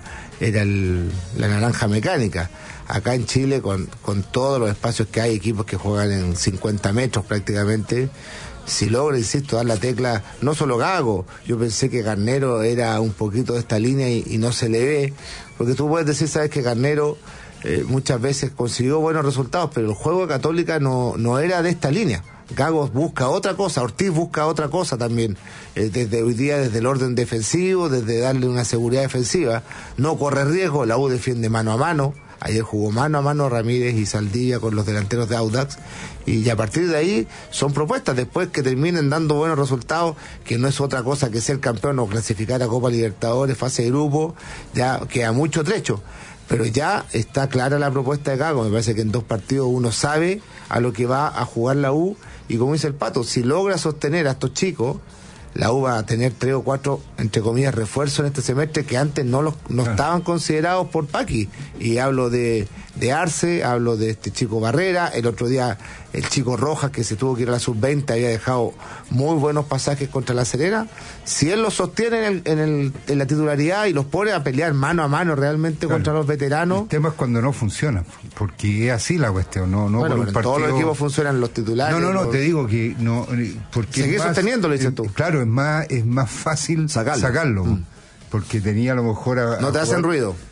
la naranja mecánica. Acá en Chile, con todos los espacios que hay, equipos que juegan en 50 metros prácticamente, si logra, insisto, dar la tecla, no solo Gago, yo pensé que Garnero era un poquito de esta línea y no se le ve, porque tú puedes decir, sabes que Garnero muchas veces consiguió buenos resultados, pero el juego de Católica no era de esta línea. Gago busca otra cosa, Ortiz busca otra cosa también, desde hoy día, desde el orden defensivo, desde darle una seguridad defensiva, no corre riesgo. La U defiende mano a mano, ayer jugó mano a mano Ramírez y Saldivia con los delanteros de Audax, y a partir de ahí son propuestas, después que terminen dando buenos resultados, que no es otra cosa que ser campeón o clasificar a Copa Libertadores, fase de grupo, ya queda mucho trecho. Pero ya está clara la propuesta de Gago. Me parece que en 2 partidos uno sabe a lo que va a jugar la U, y como dice el Pato, si logra sostener a estos chicos, la U va a tener 3 o 4, entre comillas, refuerzos en este semestre que antes no estaban considerados por Paqui. Y hablo de Arce, hablo de este chico Barrera, el otro día el chico Rojas, que se tuvo que ir a la sub-20, había dejado muy buenos pasajes contra La Serena. Si él los sostiene en la titularidad y los pone a pelear mano a mano realmente contra los veteranos... El tema es cuando no funciona, porque es así la cuestión, no bueno, por un partido... todos los equipos funcionan los titulares. No, te digo que no... Porque seguir sosteniendo, lo dices tú. Claro, es más fácil sacarlo. Porque tenía a lo mejor... no te hacen ruido.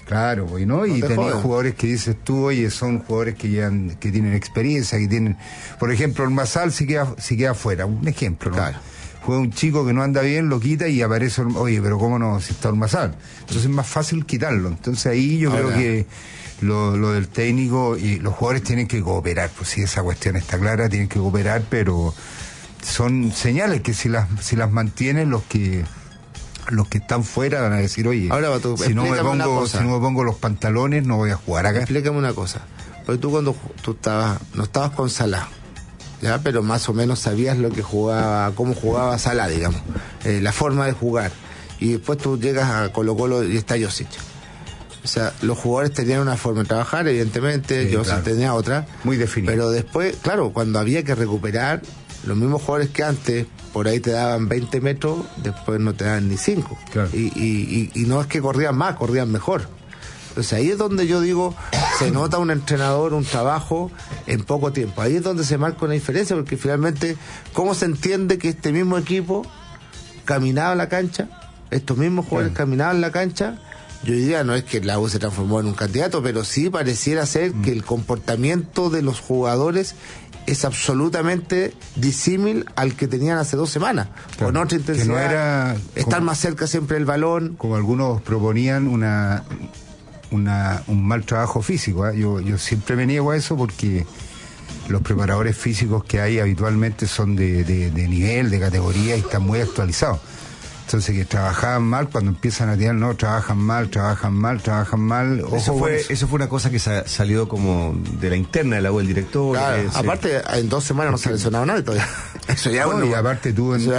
Claro, pues, ¿no? Y tenés jugadores que dices tú, oye, son jugadores que tienen experiencia, que tienen... Por ejemplo, el Masal si queda fuera, un ejemplo, ¿no? Claro. Juega un chico que no anda bien, lo quita y aparece, oye, pero ¿cómo no? Si está el Masal. Entonces es más fácil quitarlo. Entonces ahí yo creo que lo del técnico y los jugadores tienen que cooperar. Pues si esa cuestión está clara, tienen que cooperar, pero son señales que si las mantienen los que están fuera van a decir, oye, ahora, si no me pongo los pantalones no voy a jugar acá. Explícame una cosa, porque tú cuando no estabas con Salah, ya, pero más o menos sabías lo que jugaba, cómo jugaba Salah, digamos, la forma de jugar, y después tú llegas a Colo-Colo y está Josic. O sea, los jugadores tenían una forma de trabajar, evidentemente, Josic tenía otra, muy definida. Pero después, claro, cuando había que recuperar, los mismos jugadores que antes por ahí te daban 20 metros, después no te daban ni 5. Claro. Y no es que corrían más, corrían mejor. Entonces ahí es donde yo digo, se nota un entrenador, un trabajo en poco tiempo. Ahí es donde se marca una diferencia, porque finalmente, ¿cómo se entiende que este mismo equipo caminaba la cancha? Estos mismos jugadores caminaban la cancha. Yo diría, no es que la U se transformó en un candidato, pero sí pareciera ser que el comportamiento de los jugadores es absolutamente disímil al que tenían hace 2 semanas, con otra intensidad, que no era estar más cerca siempre del balón. Como algunos proponían un mal trabajo físico, ¿eh? Yo siempre me niego a eso porque los preparadores físicos que hay habitualmente son de nivel, de categoría y están muy actualizados. Entonces que trabajaban mal, cuando empiezan a tirar, no, trabajan mal. Ojo, eso fue una cosa que salió como de la interna de la U, el director. Claro, aparte, en 2 semanas no se ha lesionado nadie todavía. Eso ya y aparte tú en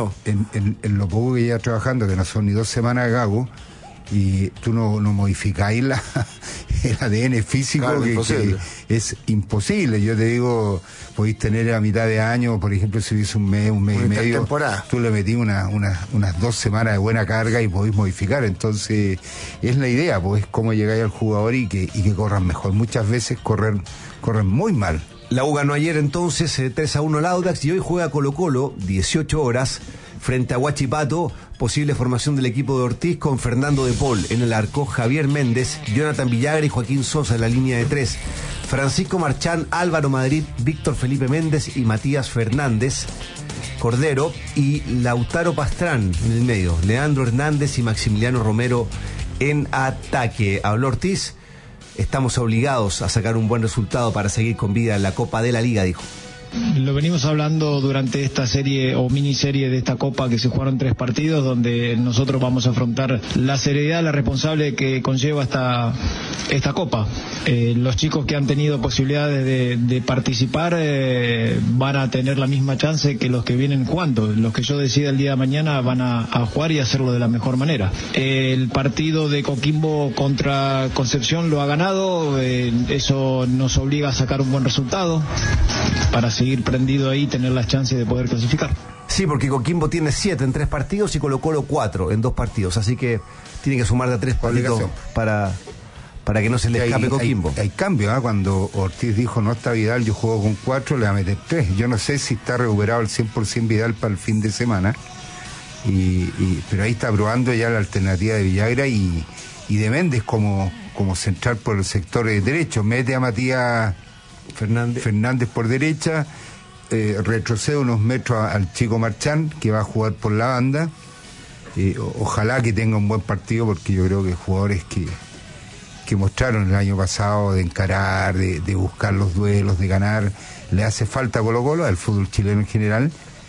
lo poco que llevas trabajando, que no son ni 2 semanas, Gago, y tú no modificáis el ADN físico, claro, que es imposible. Yo te digo, podéis tener a mitad de año, por ejemplo, si hubiese un mes y medio, tú le metís unas 2 semanas de buena carga y podéis modificar. Entonces es la idea, pues, cómo llegáis al jugador y que corran mejor. Muchas veces corren muy mal. La U ganó ayer entonces 3-1 al Audax y hoy juega Colo-Colo 18 horas frente a Huachipato. Posible formación del equipo de Ortiz con Fernando de Paul en el arco, Javier Méndez, Jonathan Villagra y Joaquín Sosa en la línea de 3. Francisco Marchán, Álvaro Madrid, Víctor Felipe Méndez y Matías Fernández Cordero y Lautaro Pastrán en el medio, Leandro Hernández y Maximiliano Romero en ataque. Habló Ortiz: estamos obligados a sacar un buen resultado para seguir con vida en la Copa de la Liga, dijo. Lo venimos hablando durante esta serie o miniserie de esta Copa, que se jugaron 3 partidos, donde nosotros vamos a afrontar la seriedad, la responsable que conlleva esta Copa. Los chicos que han tenido posibilidades de participar van a tener la misma chance que los que vienen jugando. Los que yo decida el día de mañana van a jugar y hacerlo de la mejor manera. El partido de Coquimbo contra Concepción lo ha ganado, eso nos obliga a sacar un buen resultado para seguir prendido ahí y tener las chances de poder clasificar. Sí, porque Coquimbo tiene 7 en 3 partidos y Colo-Colo 4 en 2 partidos, así que tiene que sumar de 3 partidos para que no se le escape Coquimbo. Hay cambio, ¿eh? Cuando Ortiz dijo no está Vidal, yo juego con 4, le va a meter 3. Yo no sé si está recuperado al 100% Vidal para el fin de semana, pero ahí está probando ya la alternativa de Villagra y de Méndez como central por el sector derecho. Mete a Matías Fernández por derecha, retrocede unos metros al chico Marchán, que va a jugar por la banda. Ojalá que tenga un buen partido, porque yo creo que jugadores que mostraron el año pasado de encarar, de buscar los duelos, de ganar, le hace falta a Colo-Colo, al fútbol chileno en general.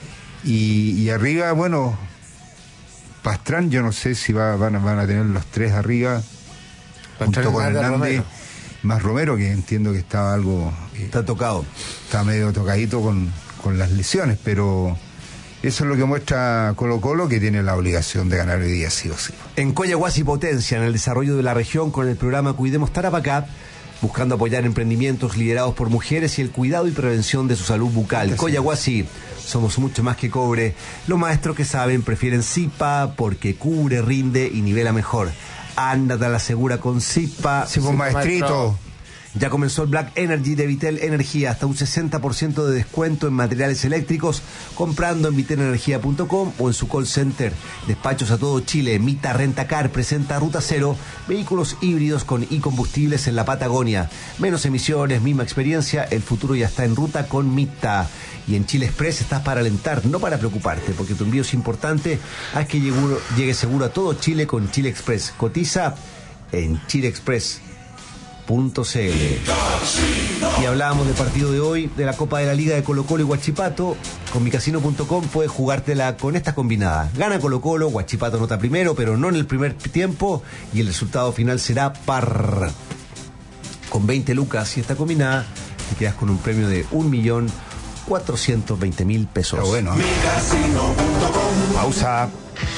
Y arriba, bueno, Pastrán, yo no sé si van a tener los 3 arriba, junto con Hernández, más Romero, que entiendo que estaba algo... está tocado. Está medio tocadito con las lesiones, pero eso es lo que muestra Colo-Colo, que tiene la obligación de ganar hoy día sí o sí. En Coyahuasi potencia en el desarrollo de la región con el programa Cuidemos Tarapacá, buscando apoyar emprendimientos liderados por mujeres y el cuidado y prevención de su salud bucal. Coyahuasi, somos mucho más que cobre. Los maestros que saben prefieren Zipa porque cubre, rinde y nivela mejor. Ándate a la segura con Zipa. Sí, pues, maestrito. Ya comenzó el Black Energy de Vitel Energía, hasta un 60% de descuento en materiales eléctricos comprando en vitelenergia.com o en su call center. Despachos a todo Chile. Mita Rentacar presenta Ruta Cero, vehículos híbridos con e-combustibles en la Patagonia. Menos emisiones, misma experiencia, el futuro ya está en ruta con Mita. Y en Chile Express estás para alentar, no para preocuparte, porque tu envío es importante. Haz que llegue seguro a todo Chile con Chile Express. Cotiza en chileexpress.cl. Y hablábamos del partido de hoy de la Copa de la Liga de Colo-Colo y Huachipato. Con micasino.com puedes jugártela con esta combinada. Gana Colo-Colo, Huachipato anota primero, pero no en el primer tiempo, y el resultado final será par. Con 20 lucas y esta combinada te quedas con un premio de 1.420.000 pesos. Pero bueno, pausa.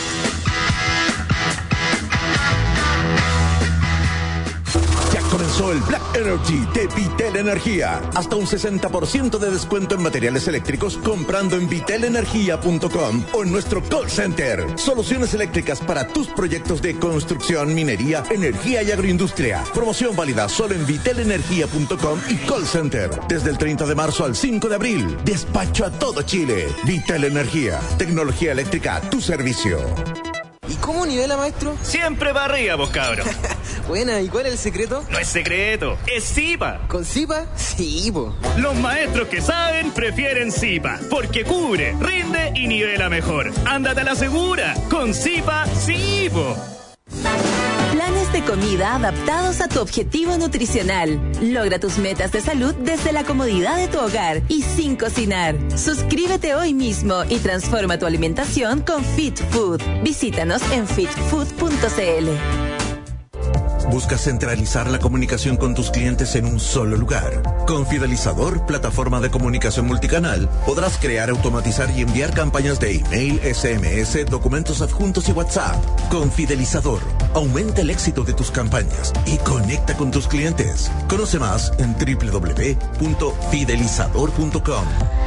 Comenzó el Black Energy de Vitel Energía. Hasta un 60% de descuento en materiales eléctricos comprando en vitelenergia.com o en nuestro call center. Soluciones eléctricas para tus proyectos de construcción, minería, energía y agroindustria. Promoción válida solo en vitelenergia.com y call center. Desde el 30 de marzo al 5 de abril. Despacho a todo Chile. Vitel Energía. Tecnología eléctrica a tu servicio. ¿Y cómo nivela, maestro? Siempre para arriba, vos cabro. Buena, ¿y cuál es el secreto? No es secreto, es Zipa. ¿Con Zipa? Sí, po. Los maestros que saben prefieren Zipa, porque cubre, rinde y nivela mejor. Ándate a la segura, con Zipa, sí, po. Planes de comida adaptados a tu objetivo nutricional. Logra tus metas de salud desde la comodidad de tu hogar y sin cocinar. Suscríbete hoy mismo y transforma tu alimentación con Fit Food. Visítanos en fitfood.cl. ¿Buscas centralizar la comunicación con tus clientes en un solo lugar? Con Fidelizador, plataforma de comunicación multicanal, podrás crear, automatizar y enviar campañas de email, SMS, documentos adjuntos y WhatsApp. Con Fidelizador, aumenta el éxito de tus campañas y conecta con tus clientes. Conoce más en www.fidelizador.com.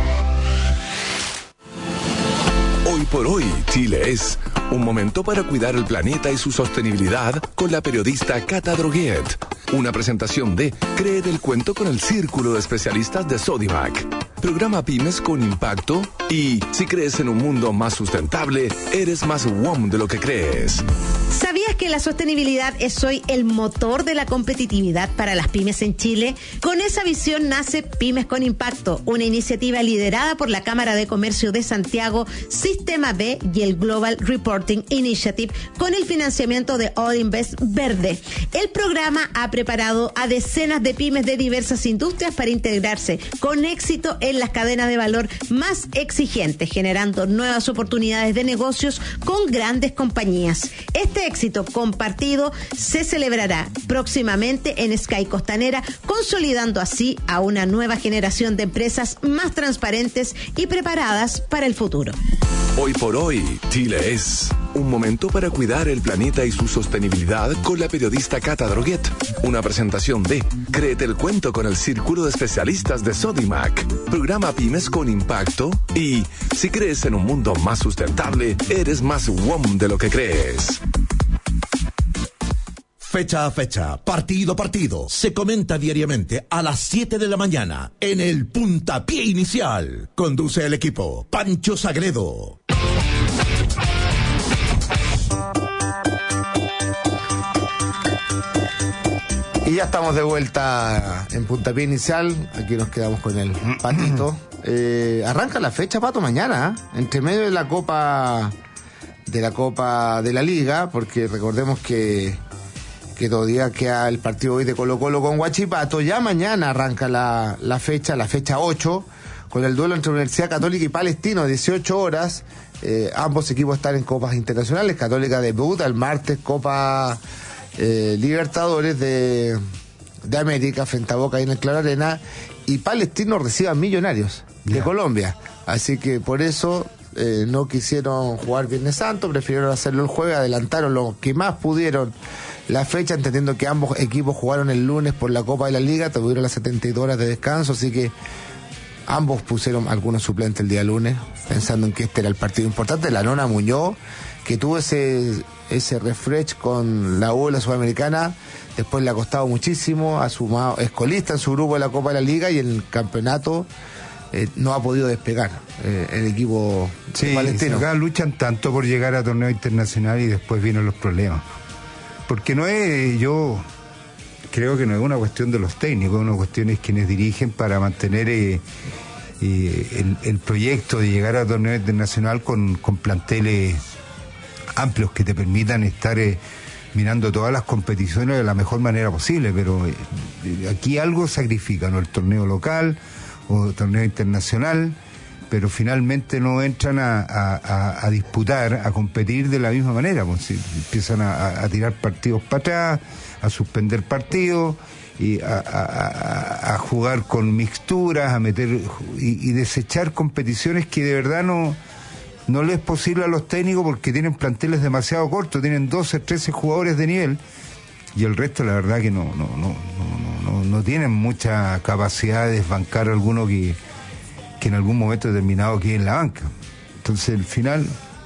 Hoy por hoy, Chile es un momento para cuidar el planeta y su sostenibilidad con la periodista Cata Droguet. Una presentación de Créete el cuento con el Círculo de Especialistas de Sodimac. Programa Pymes con Impacto y si crees en un mundo más sustentable, eres más WOM de lo que crees. ¿Sabías que la sostenibilidad es hoy el motor de la competitividad para las pymes en Chile? Con esa visión nace Pymes con Impacto, una iniciativa liderada por la Cámara de Comercio de Santiago, Sistema B y el Global Reporting Initiative con el financiamiento de All Invest Verde. El programa ha preparado a decenas de pymes de diversas industrias para integrarse con éxito en las cadenas de valor más exigentes, generando nuevas oportunidades de negocios con grandes compañías. Este éxito compartido se celebrará próximamente en Sky Costanera, consolidando así a una nueva generación de empresas más transparentes y preparadas para el futuro. Hoy por hoy, Chile es un momento para cuidar el planeta y su sostenibilidad con la periodista Cata Droguet. Una presentación de Créete el cuento con el Círculo de Especialistas de Sodimac. Programa Pymes con Impacto y si crees en un mundo más sustentable, eres más WOM de lo que crees. Fecha a fecha, partido a partido, se comenta diariamente a las 7 de la mañana en el Puntapié Inicial. Conduce el equipo Pancho Sagredo. Y ya estamos de vuelta en Puntapié Inicial. Aquí nos quedamos con el Patito. Arranca la fecha, Pato, mañana, entre medio de la Copa de la Liga, porque recordemos que todavía queda el partido hoy de Colo-Colo con Huachipato. Ya mañana arranca la fecha 8, con el duelo entre Universidad Católica y Palestino, 18 horas. Ambos equipos están en copas internacionales. Católica debuta el martes Copa Libertadores de América frente a Boca ahí en el Claro Arena, y Palestino recibe a Millonarios de Colombia. Así que por eso no quisieron jugar Viernes Santo, prefirieron hacerlo el jueves, adelantaron lo que más pudieron la fecha, entendiendo que ambos equipos jugaron el lunes por la Copa de la Liga, tuvieron las 72 horas de descanso, así que Ambos pusieron algunos suplentes el día lunes, pensando en que este era el partido importante. La Nona Muñoz, que tuvo ese refresh con la U de la Sudamericana, después le ha costado muchísimo, ha sumado, es colista en su grupo de la Copa de la Liga y en el campeonato no ha podido despegar el equipo palestino. Acá luchan tanto por llegar a torneo internacional y después vienen los problemas. Porque no es, yo creo que no es una cuestión de los técnicos, es una cuestión de quienes dirigen para mantener el proyecto de llegar a torneo internacional con planteles amplios que te permitan estar mirando todas las competiciones de la mejor manera posible, pero aquí algo sacrifican, ¿no? El torneo local o el torneo internacional, pero finalmente no entran a disputar, a competir de la misma manera, pues, si empiezan a tirar partidos para atrás, a suspender partidos y a jugar con mixturas, a meter y desechar competiciones que de verdad no les es posible a los técnicos porque tienen planteles demasiado cortos, tienen 12, 13 jugadores de nivel y el resto la verdad que no tienen mucha capacidad de desbancar a alguno que en algún momento determinado quede en la banca. Entonces al final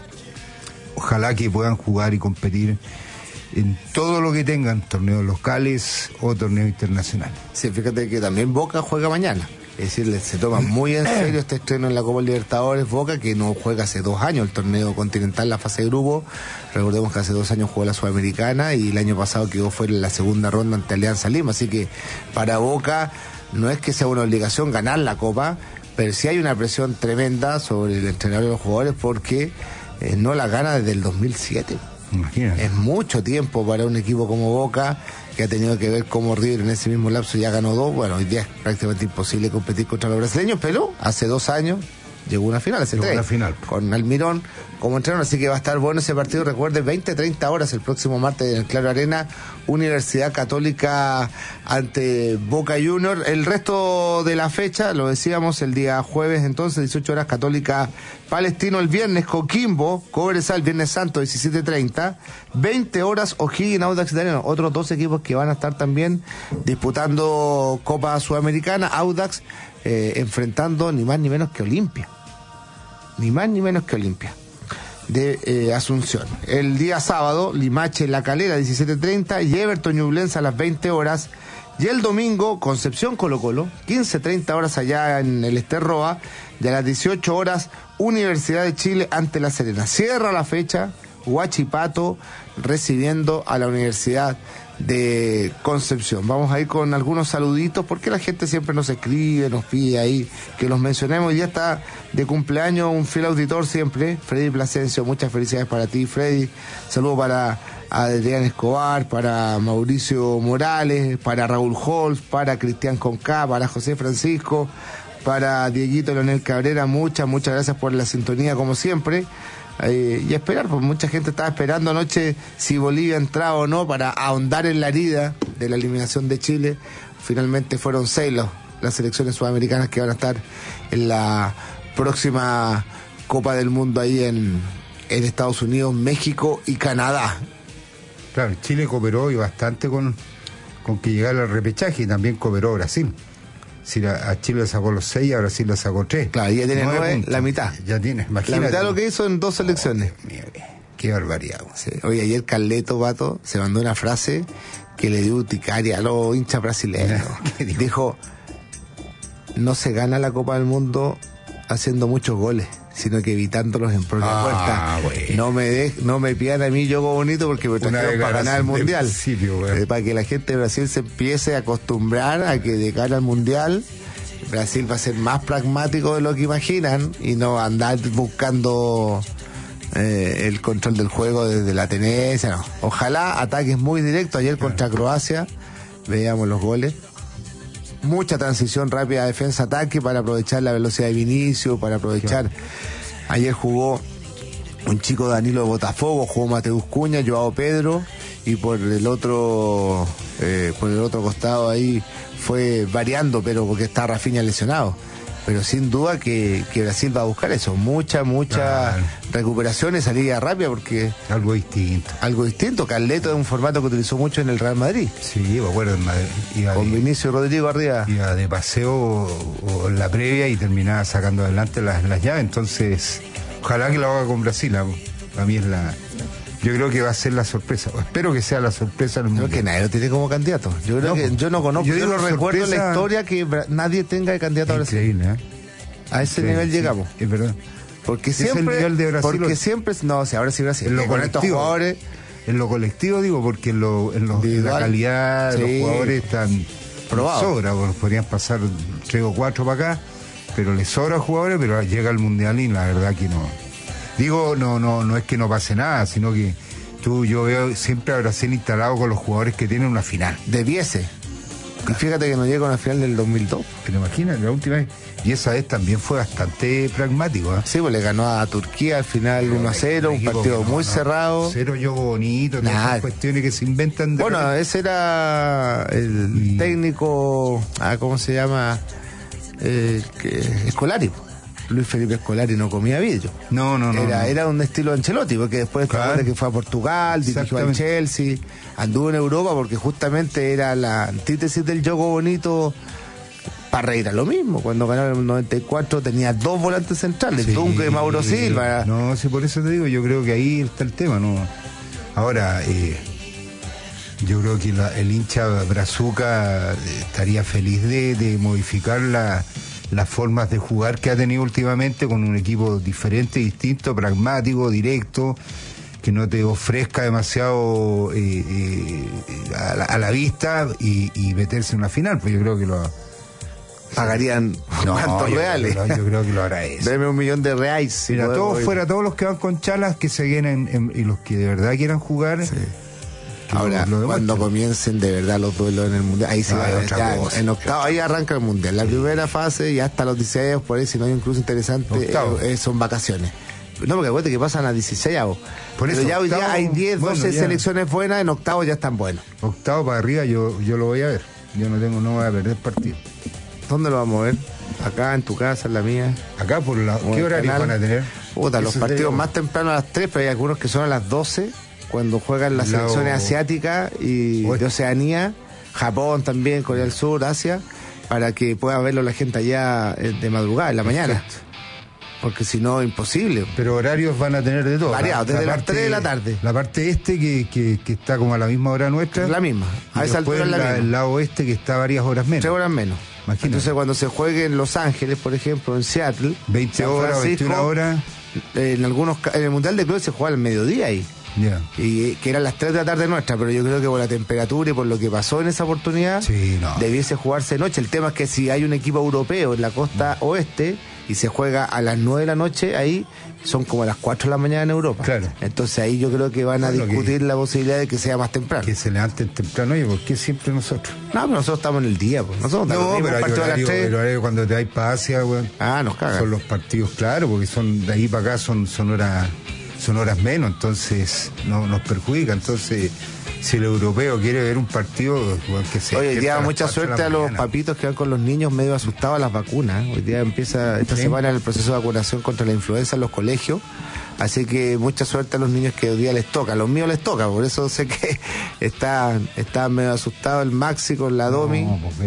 ojalá que puedan jugar y competir en todo lo que tengan, torneos locales o torneos internacionales. Sí, fíjate que también Boca juega mañana. Es decir, se toma muy en serio este estreno en la Copa Libertadores. Boca, que no juega hace 2 años el torneo continental, la fase de grupo. Recordemos que hace 2 años jugó la Sudamericana y el año pasado quedó fuera en la segunda ronda ante Alianza Lima. Así que para Boca no es que sea una obligación ganar la Copa, pero sí hay una presión tremenda sobre el entrenador de los jugadores porque no la gana desde el 2007. Imagínate. Es mucho tiempo para un equipo como Boca, que ha tenido que ver cómo River en ese mismo lapso ya ganó 2. Bueno, hoy día es prácticamente imposible competir contra los brasileños, pero hace 2 años llegó una final, hace 3. Una final. Con Almirón como entrenador, así que va a estar bueno ese partido. Recuerde, 20-30 horas el próximo martes en el Claro Arena, Universidad Católica ante Boca Juniors. El resto de la fecha, lo decíamos, el día jueves entonces, 18 horas Católica Palestino, el viernes Coquimbo, Cobresal, Viernes Santo, 17:30, 20 horas O'Higgins, Audax Italiano, otros 2 equipos que van a estar también disputando Copa Sudamericana. Audax enfrentando ni más ni menos que Olimpia. Ni más ni menos que Olimpia de Asunción. El día sábado, Limache La Calera, 17:30, y Everton Ñublense a las 20 horas. Y el domingo, Concepción Colo Colo, 15:30 horas allá en el Esterroa, y a las 18 horas, Universidad de Chile ante La Serena. Cierra la fecha, Huachipato recibiendo a la Universidad de Concepción. Vamos a ir con algunos saluditos porque la gente siempre nos escribe, nos pide ahí que los mencionemos. Y ya está de cumpleaños un fiel auditor siempre, Freddy Plasencio. Muchas felicidades para ti, Freddy. Saludos para Adrián Escobar, para Mauricio Morales, para Raúl Holz, para Cristian Conca, para José Francisco, para Dieguito Leonel Cabrera. Muchas gracias por la sintonía como siempre. Y esperar, pues mucha gente estaba esperando anoche si Bolivia entraba o no para ahondar en la herida de la eliminación de Chile. Finalmente fueron 6 las selecciones sudamericanas que van a estar en la próxima Copa del Mundo ahí en Estados Unidos, México y Canadá. Claro, Chile cooperó y bastante con que llegara al repechaje, y también cooperó Brasil. Si a Chile le sacó los 6, a Brasil le sacó 3. Claro, ya tiene 9, la mitad. Ya tiene, imagínate. La mitad de lo que hizo en 2 selecciones. Oh, mía, qué barbaridad. Sí. Oye, ayer Carleto, Pato, se mandó una frase que le dio uticaria a los hinchas brasileños. Dijo, no se gana la Copa del Mundo haciendo muchos goles, sino que evitándolos en propia puerta. Bueno. No me pidan a mí Yogo Bonito porque me trajeron para ganar el Mundial. Para que la gente de Brasil se empiece a acostumbrar a que de cara al Mundial Brasil va a ser más pragmático de lo que imaginan y no andar buscando el control del juego desde la tenencia. No. Ojalá ataques muy directos. Ayer contra Croacia veíamos los goles. Mucha transición rápida, defensa-ataque para aprovechar la velocidad de Vinicius, para aprovechar. Ayer jugó un chico Danilo de Botafogo, jugó Mateus Cuña, Joao Pedro, y por el otro costado ahí fue variando, pero porque está Rafinha lesionado. pero sin duda que Brasil va a buscar eso, mucha recuperación y salida rápida, porque algo distinto. Carleto es un formato que utilizó mucho en el Real Madrid. Sí, me acuerdo en Madrid. Con Vinicio y Rodrigo arriba. Iba de paseo o en la previa y terminaba sacando adelante las llaves. Entonces, ojalá que lo haga con Brasil. A mí yo creo que va a ser la sorpresa. Espero que sea la sorpresa en el mundo. Creo que nadie lo tiene como candidato. Yo no conozco. Yo no recuerdo en la historia que nadie tenga de candidato a Brasil. Increíble, ¿eh? A ese nivel llegamos. Es verdad. Porque es el nivel de Brasil. Porque siempre. No, si ahora sí Brasil. En lo con estos jugadores. En lo colectivo, digo, porque en la calidad de los jugadores están probados. Sobra, bueno, podrían pasar 3 o 4 para acá, pero les sobra jugadores, pero llega el Mundial y la verdad que no. Digo, no es que no pase nada, sino que yo veo siempre a Brasil instalado con los jugadores que tienen una final. Debiese. Y fíjate que no llega a una final del 2002. Pero imagínate, la última vez. Y esa vez también fue bastante pragmático, ¿eh? Sí, pues le ganó a Turquía al final 1-0, un partido muy cerrado. Cero juego bonito, todas esas cuestiones que se inventan. Bueno, ese era el técnico, ¿cómo se llama? Scolari. Luis Felipe Scolari no comía vidrio. No. Era un estilo Ancelotti, porque después que fue a Portugal, dirigió al Chelsea, anduvo en Europa porque justamente era la antítesis del juego bonito. Parreira lo mismo, cuando ganó en el 94 tenía 2 volantes centrales, Dunga y Mauro Silva. No, sí, por eso te digo, yo creo que ahí está el tema, ¿no? Ahora, yo creo que el hincha brazuca estaría feliz de modificar las formas de jugar que ha tenido últimamente con un equipo diferente, distinto, pragmático, directo, que no te ofrezca demasiado a la vista y meterse en una final, pues yo creo que pagarían ¿cuántos reales? Yo creo que lo hará eso. Deme $1 millón de reais. Mira, todos los que van con chalas, que se vienen y los que de verdad quieran jugar. Sí. Ahora, cuando comiencen de verdad los duelos en el Mundial, ahí se va a en octavo, ahí arranca el Mundial. La primera fase y hasta los 16, por ahí, si no hay un cruce interesante, son vacaciones. No, porque acuérdate que pasan a 16 avos. Por eso, pero ya hoy día hay 10, 12 selecciones buenas, en octavo ya están buenos. Octavo para arriba yo lo voy a ver. Yo no voy a perder partido. ¿Dónde lo vamos a ver? Acá, en tu casa, en la mía. Acá, ¿qué horario van a tener? Los partidos más tempranos a las 3, pero hay algunos que son a las 12, cuando juegan las selecciones asiáticas y de Oceanía, Japón también, Corea del Sur, Asia, para que pueda verlo la gente allá de madrugada, en la mañana. Porque si no, imposible. Pero horarios van a tener de todo. Variados, desde las 3 de la tarde. La parte que está como a la misma hora nuestra. La misma. A esa altura es la misma. El lado oeste que está varias horas menos. 3 horas menos. Imagínate. Entonces cuando se juegue en Los Ángeles, por ejemplo, en Seattle, 20 horas, 21 horas. En el Mundial de Clubes se juega al mediodía ahí. Yeah. Y que eran las 3 de la tarde nuestra, pero yo creo que por la temperatura y por lo que pasó en esa oportunidad, debiese jugarse de noche. El tema es que si hay un equipo europeo en la costa oeste y se juega a las 9 de la noche, ahí son como a las 4 de la mañana en Europa. Claro. Entonces ahí yo creo que van a discutir la posibilidad de que sea más temprano. Que se levanten temprano. Oye, ¿por qué siempre nosotros? No, pero nosotros estamos en el día, pues. Nosotros pero horario cuando te vais para Asia, güey. Nos cagan. Son los partidos, claro, porque son de ahí para acá son horas menos, entonces nos perjudica. Entonces, si el europeo quiere ver un partido, que se... Hoy día mucha suerte a los papitos que van con los niños medio asustados a las vacunas. Hoy día empieza esta semana el proceso de vacunación contra la influenza en los colegios, así que mucha suerte a los niños que hoy día les toca. A los míos les toca, por eso sé que está medio asustado el Maxi con la Domi.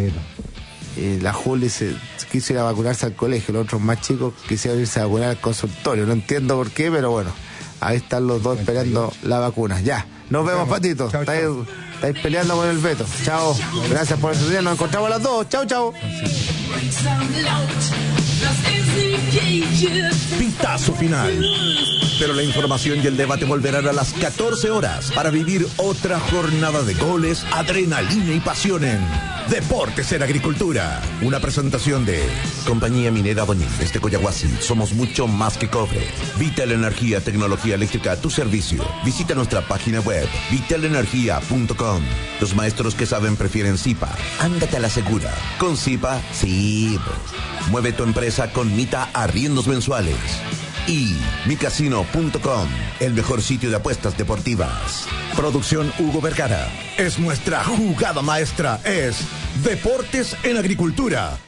La Juli se quiso ir a vacunarse al colegio, los otros más chicos quisieron irse a vacunar al consultorio. No entiendo por qué, pero bueno, ahí están los dos esperando la vacuna. Ya, nos vemos, Patito. Estáis peleando con el Beto. Chao, gracias por el día. Nos encontramos a las 2. Chao. Pitazo final. Pero la información y el debate volverán a las 14 horas para vivir otra jornada de goles, adrenalina y pasión en Deportes en Agricultura. Una presentación de Compañía Minera Doñín desde Coyahuasi. Somos mucho más que cobre. Vital Energía, tecnología eléctrica a tu servicio. Visita nuestra página web vitalenergia.com. Los maestros que saben prefieren Zipa. Ándate a la segura. Con Zipa, sí. Mueve tu empresa con Mita Arriendos Mensuales. Y micasino.com, el mejor sitio de apuestas deportivas. Producción Hugo Vergara. Es nuestra jugada maestra, es Deportes en Agricultura.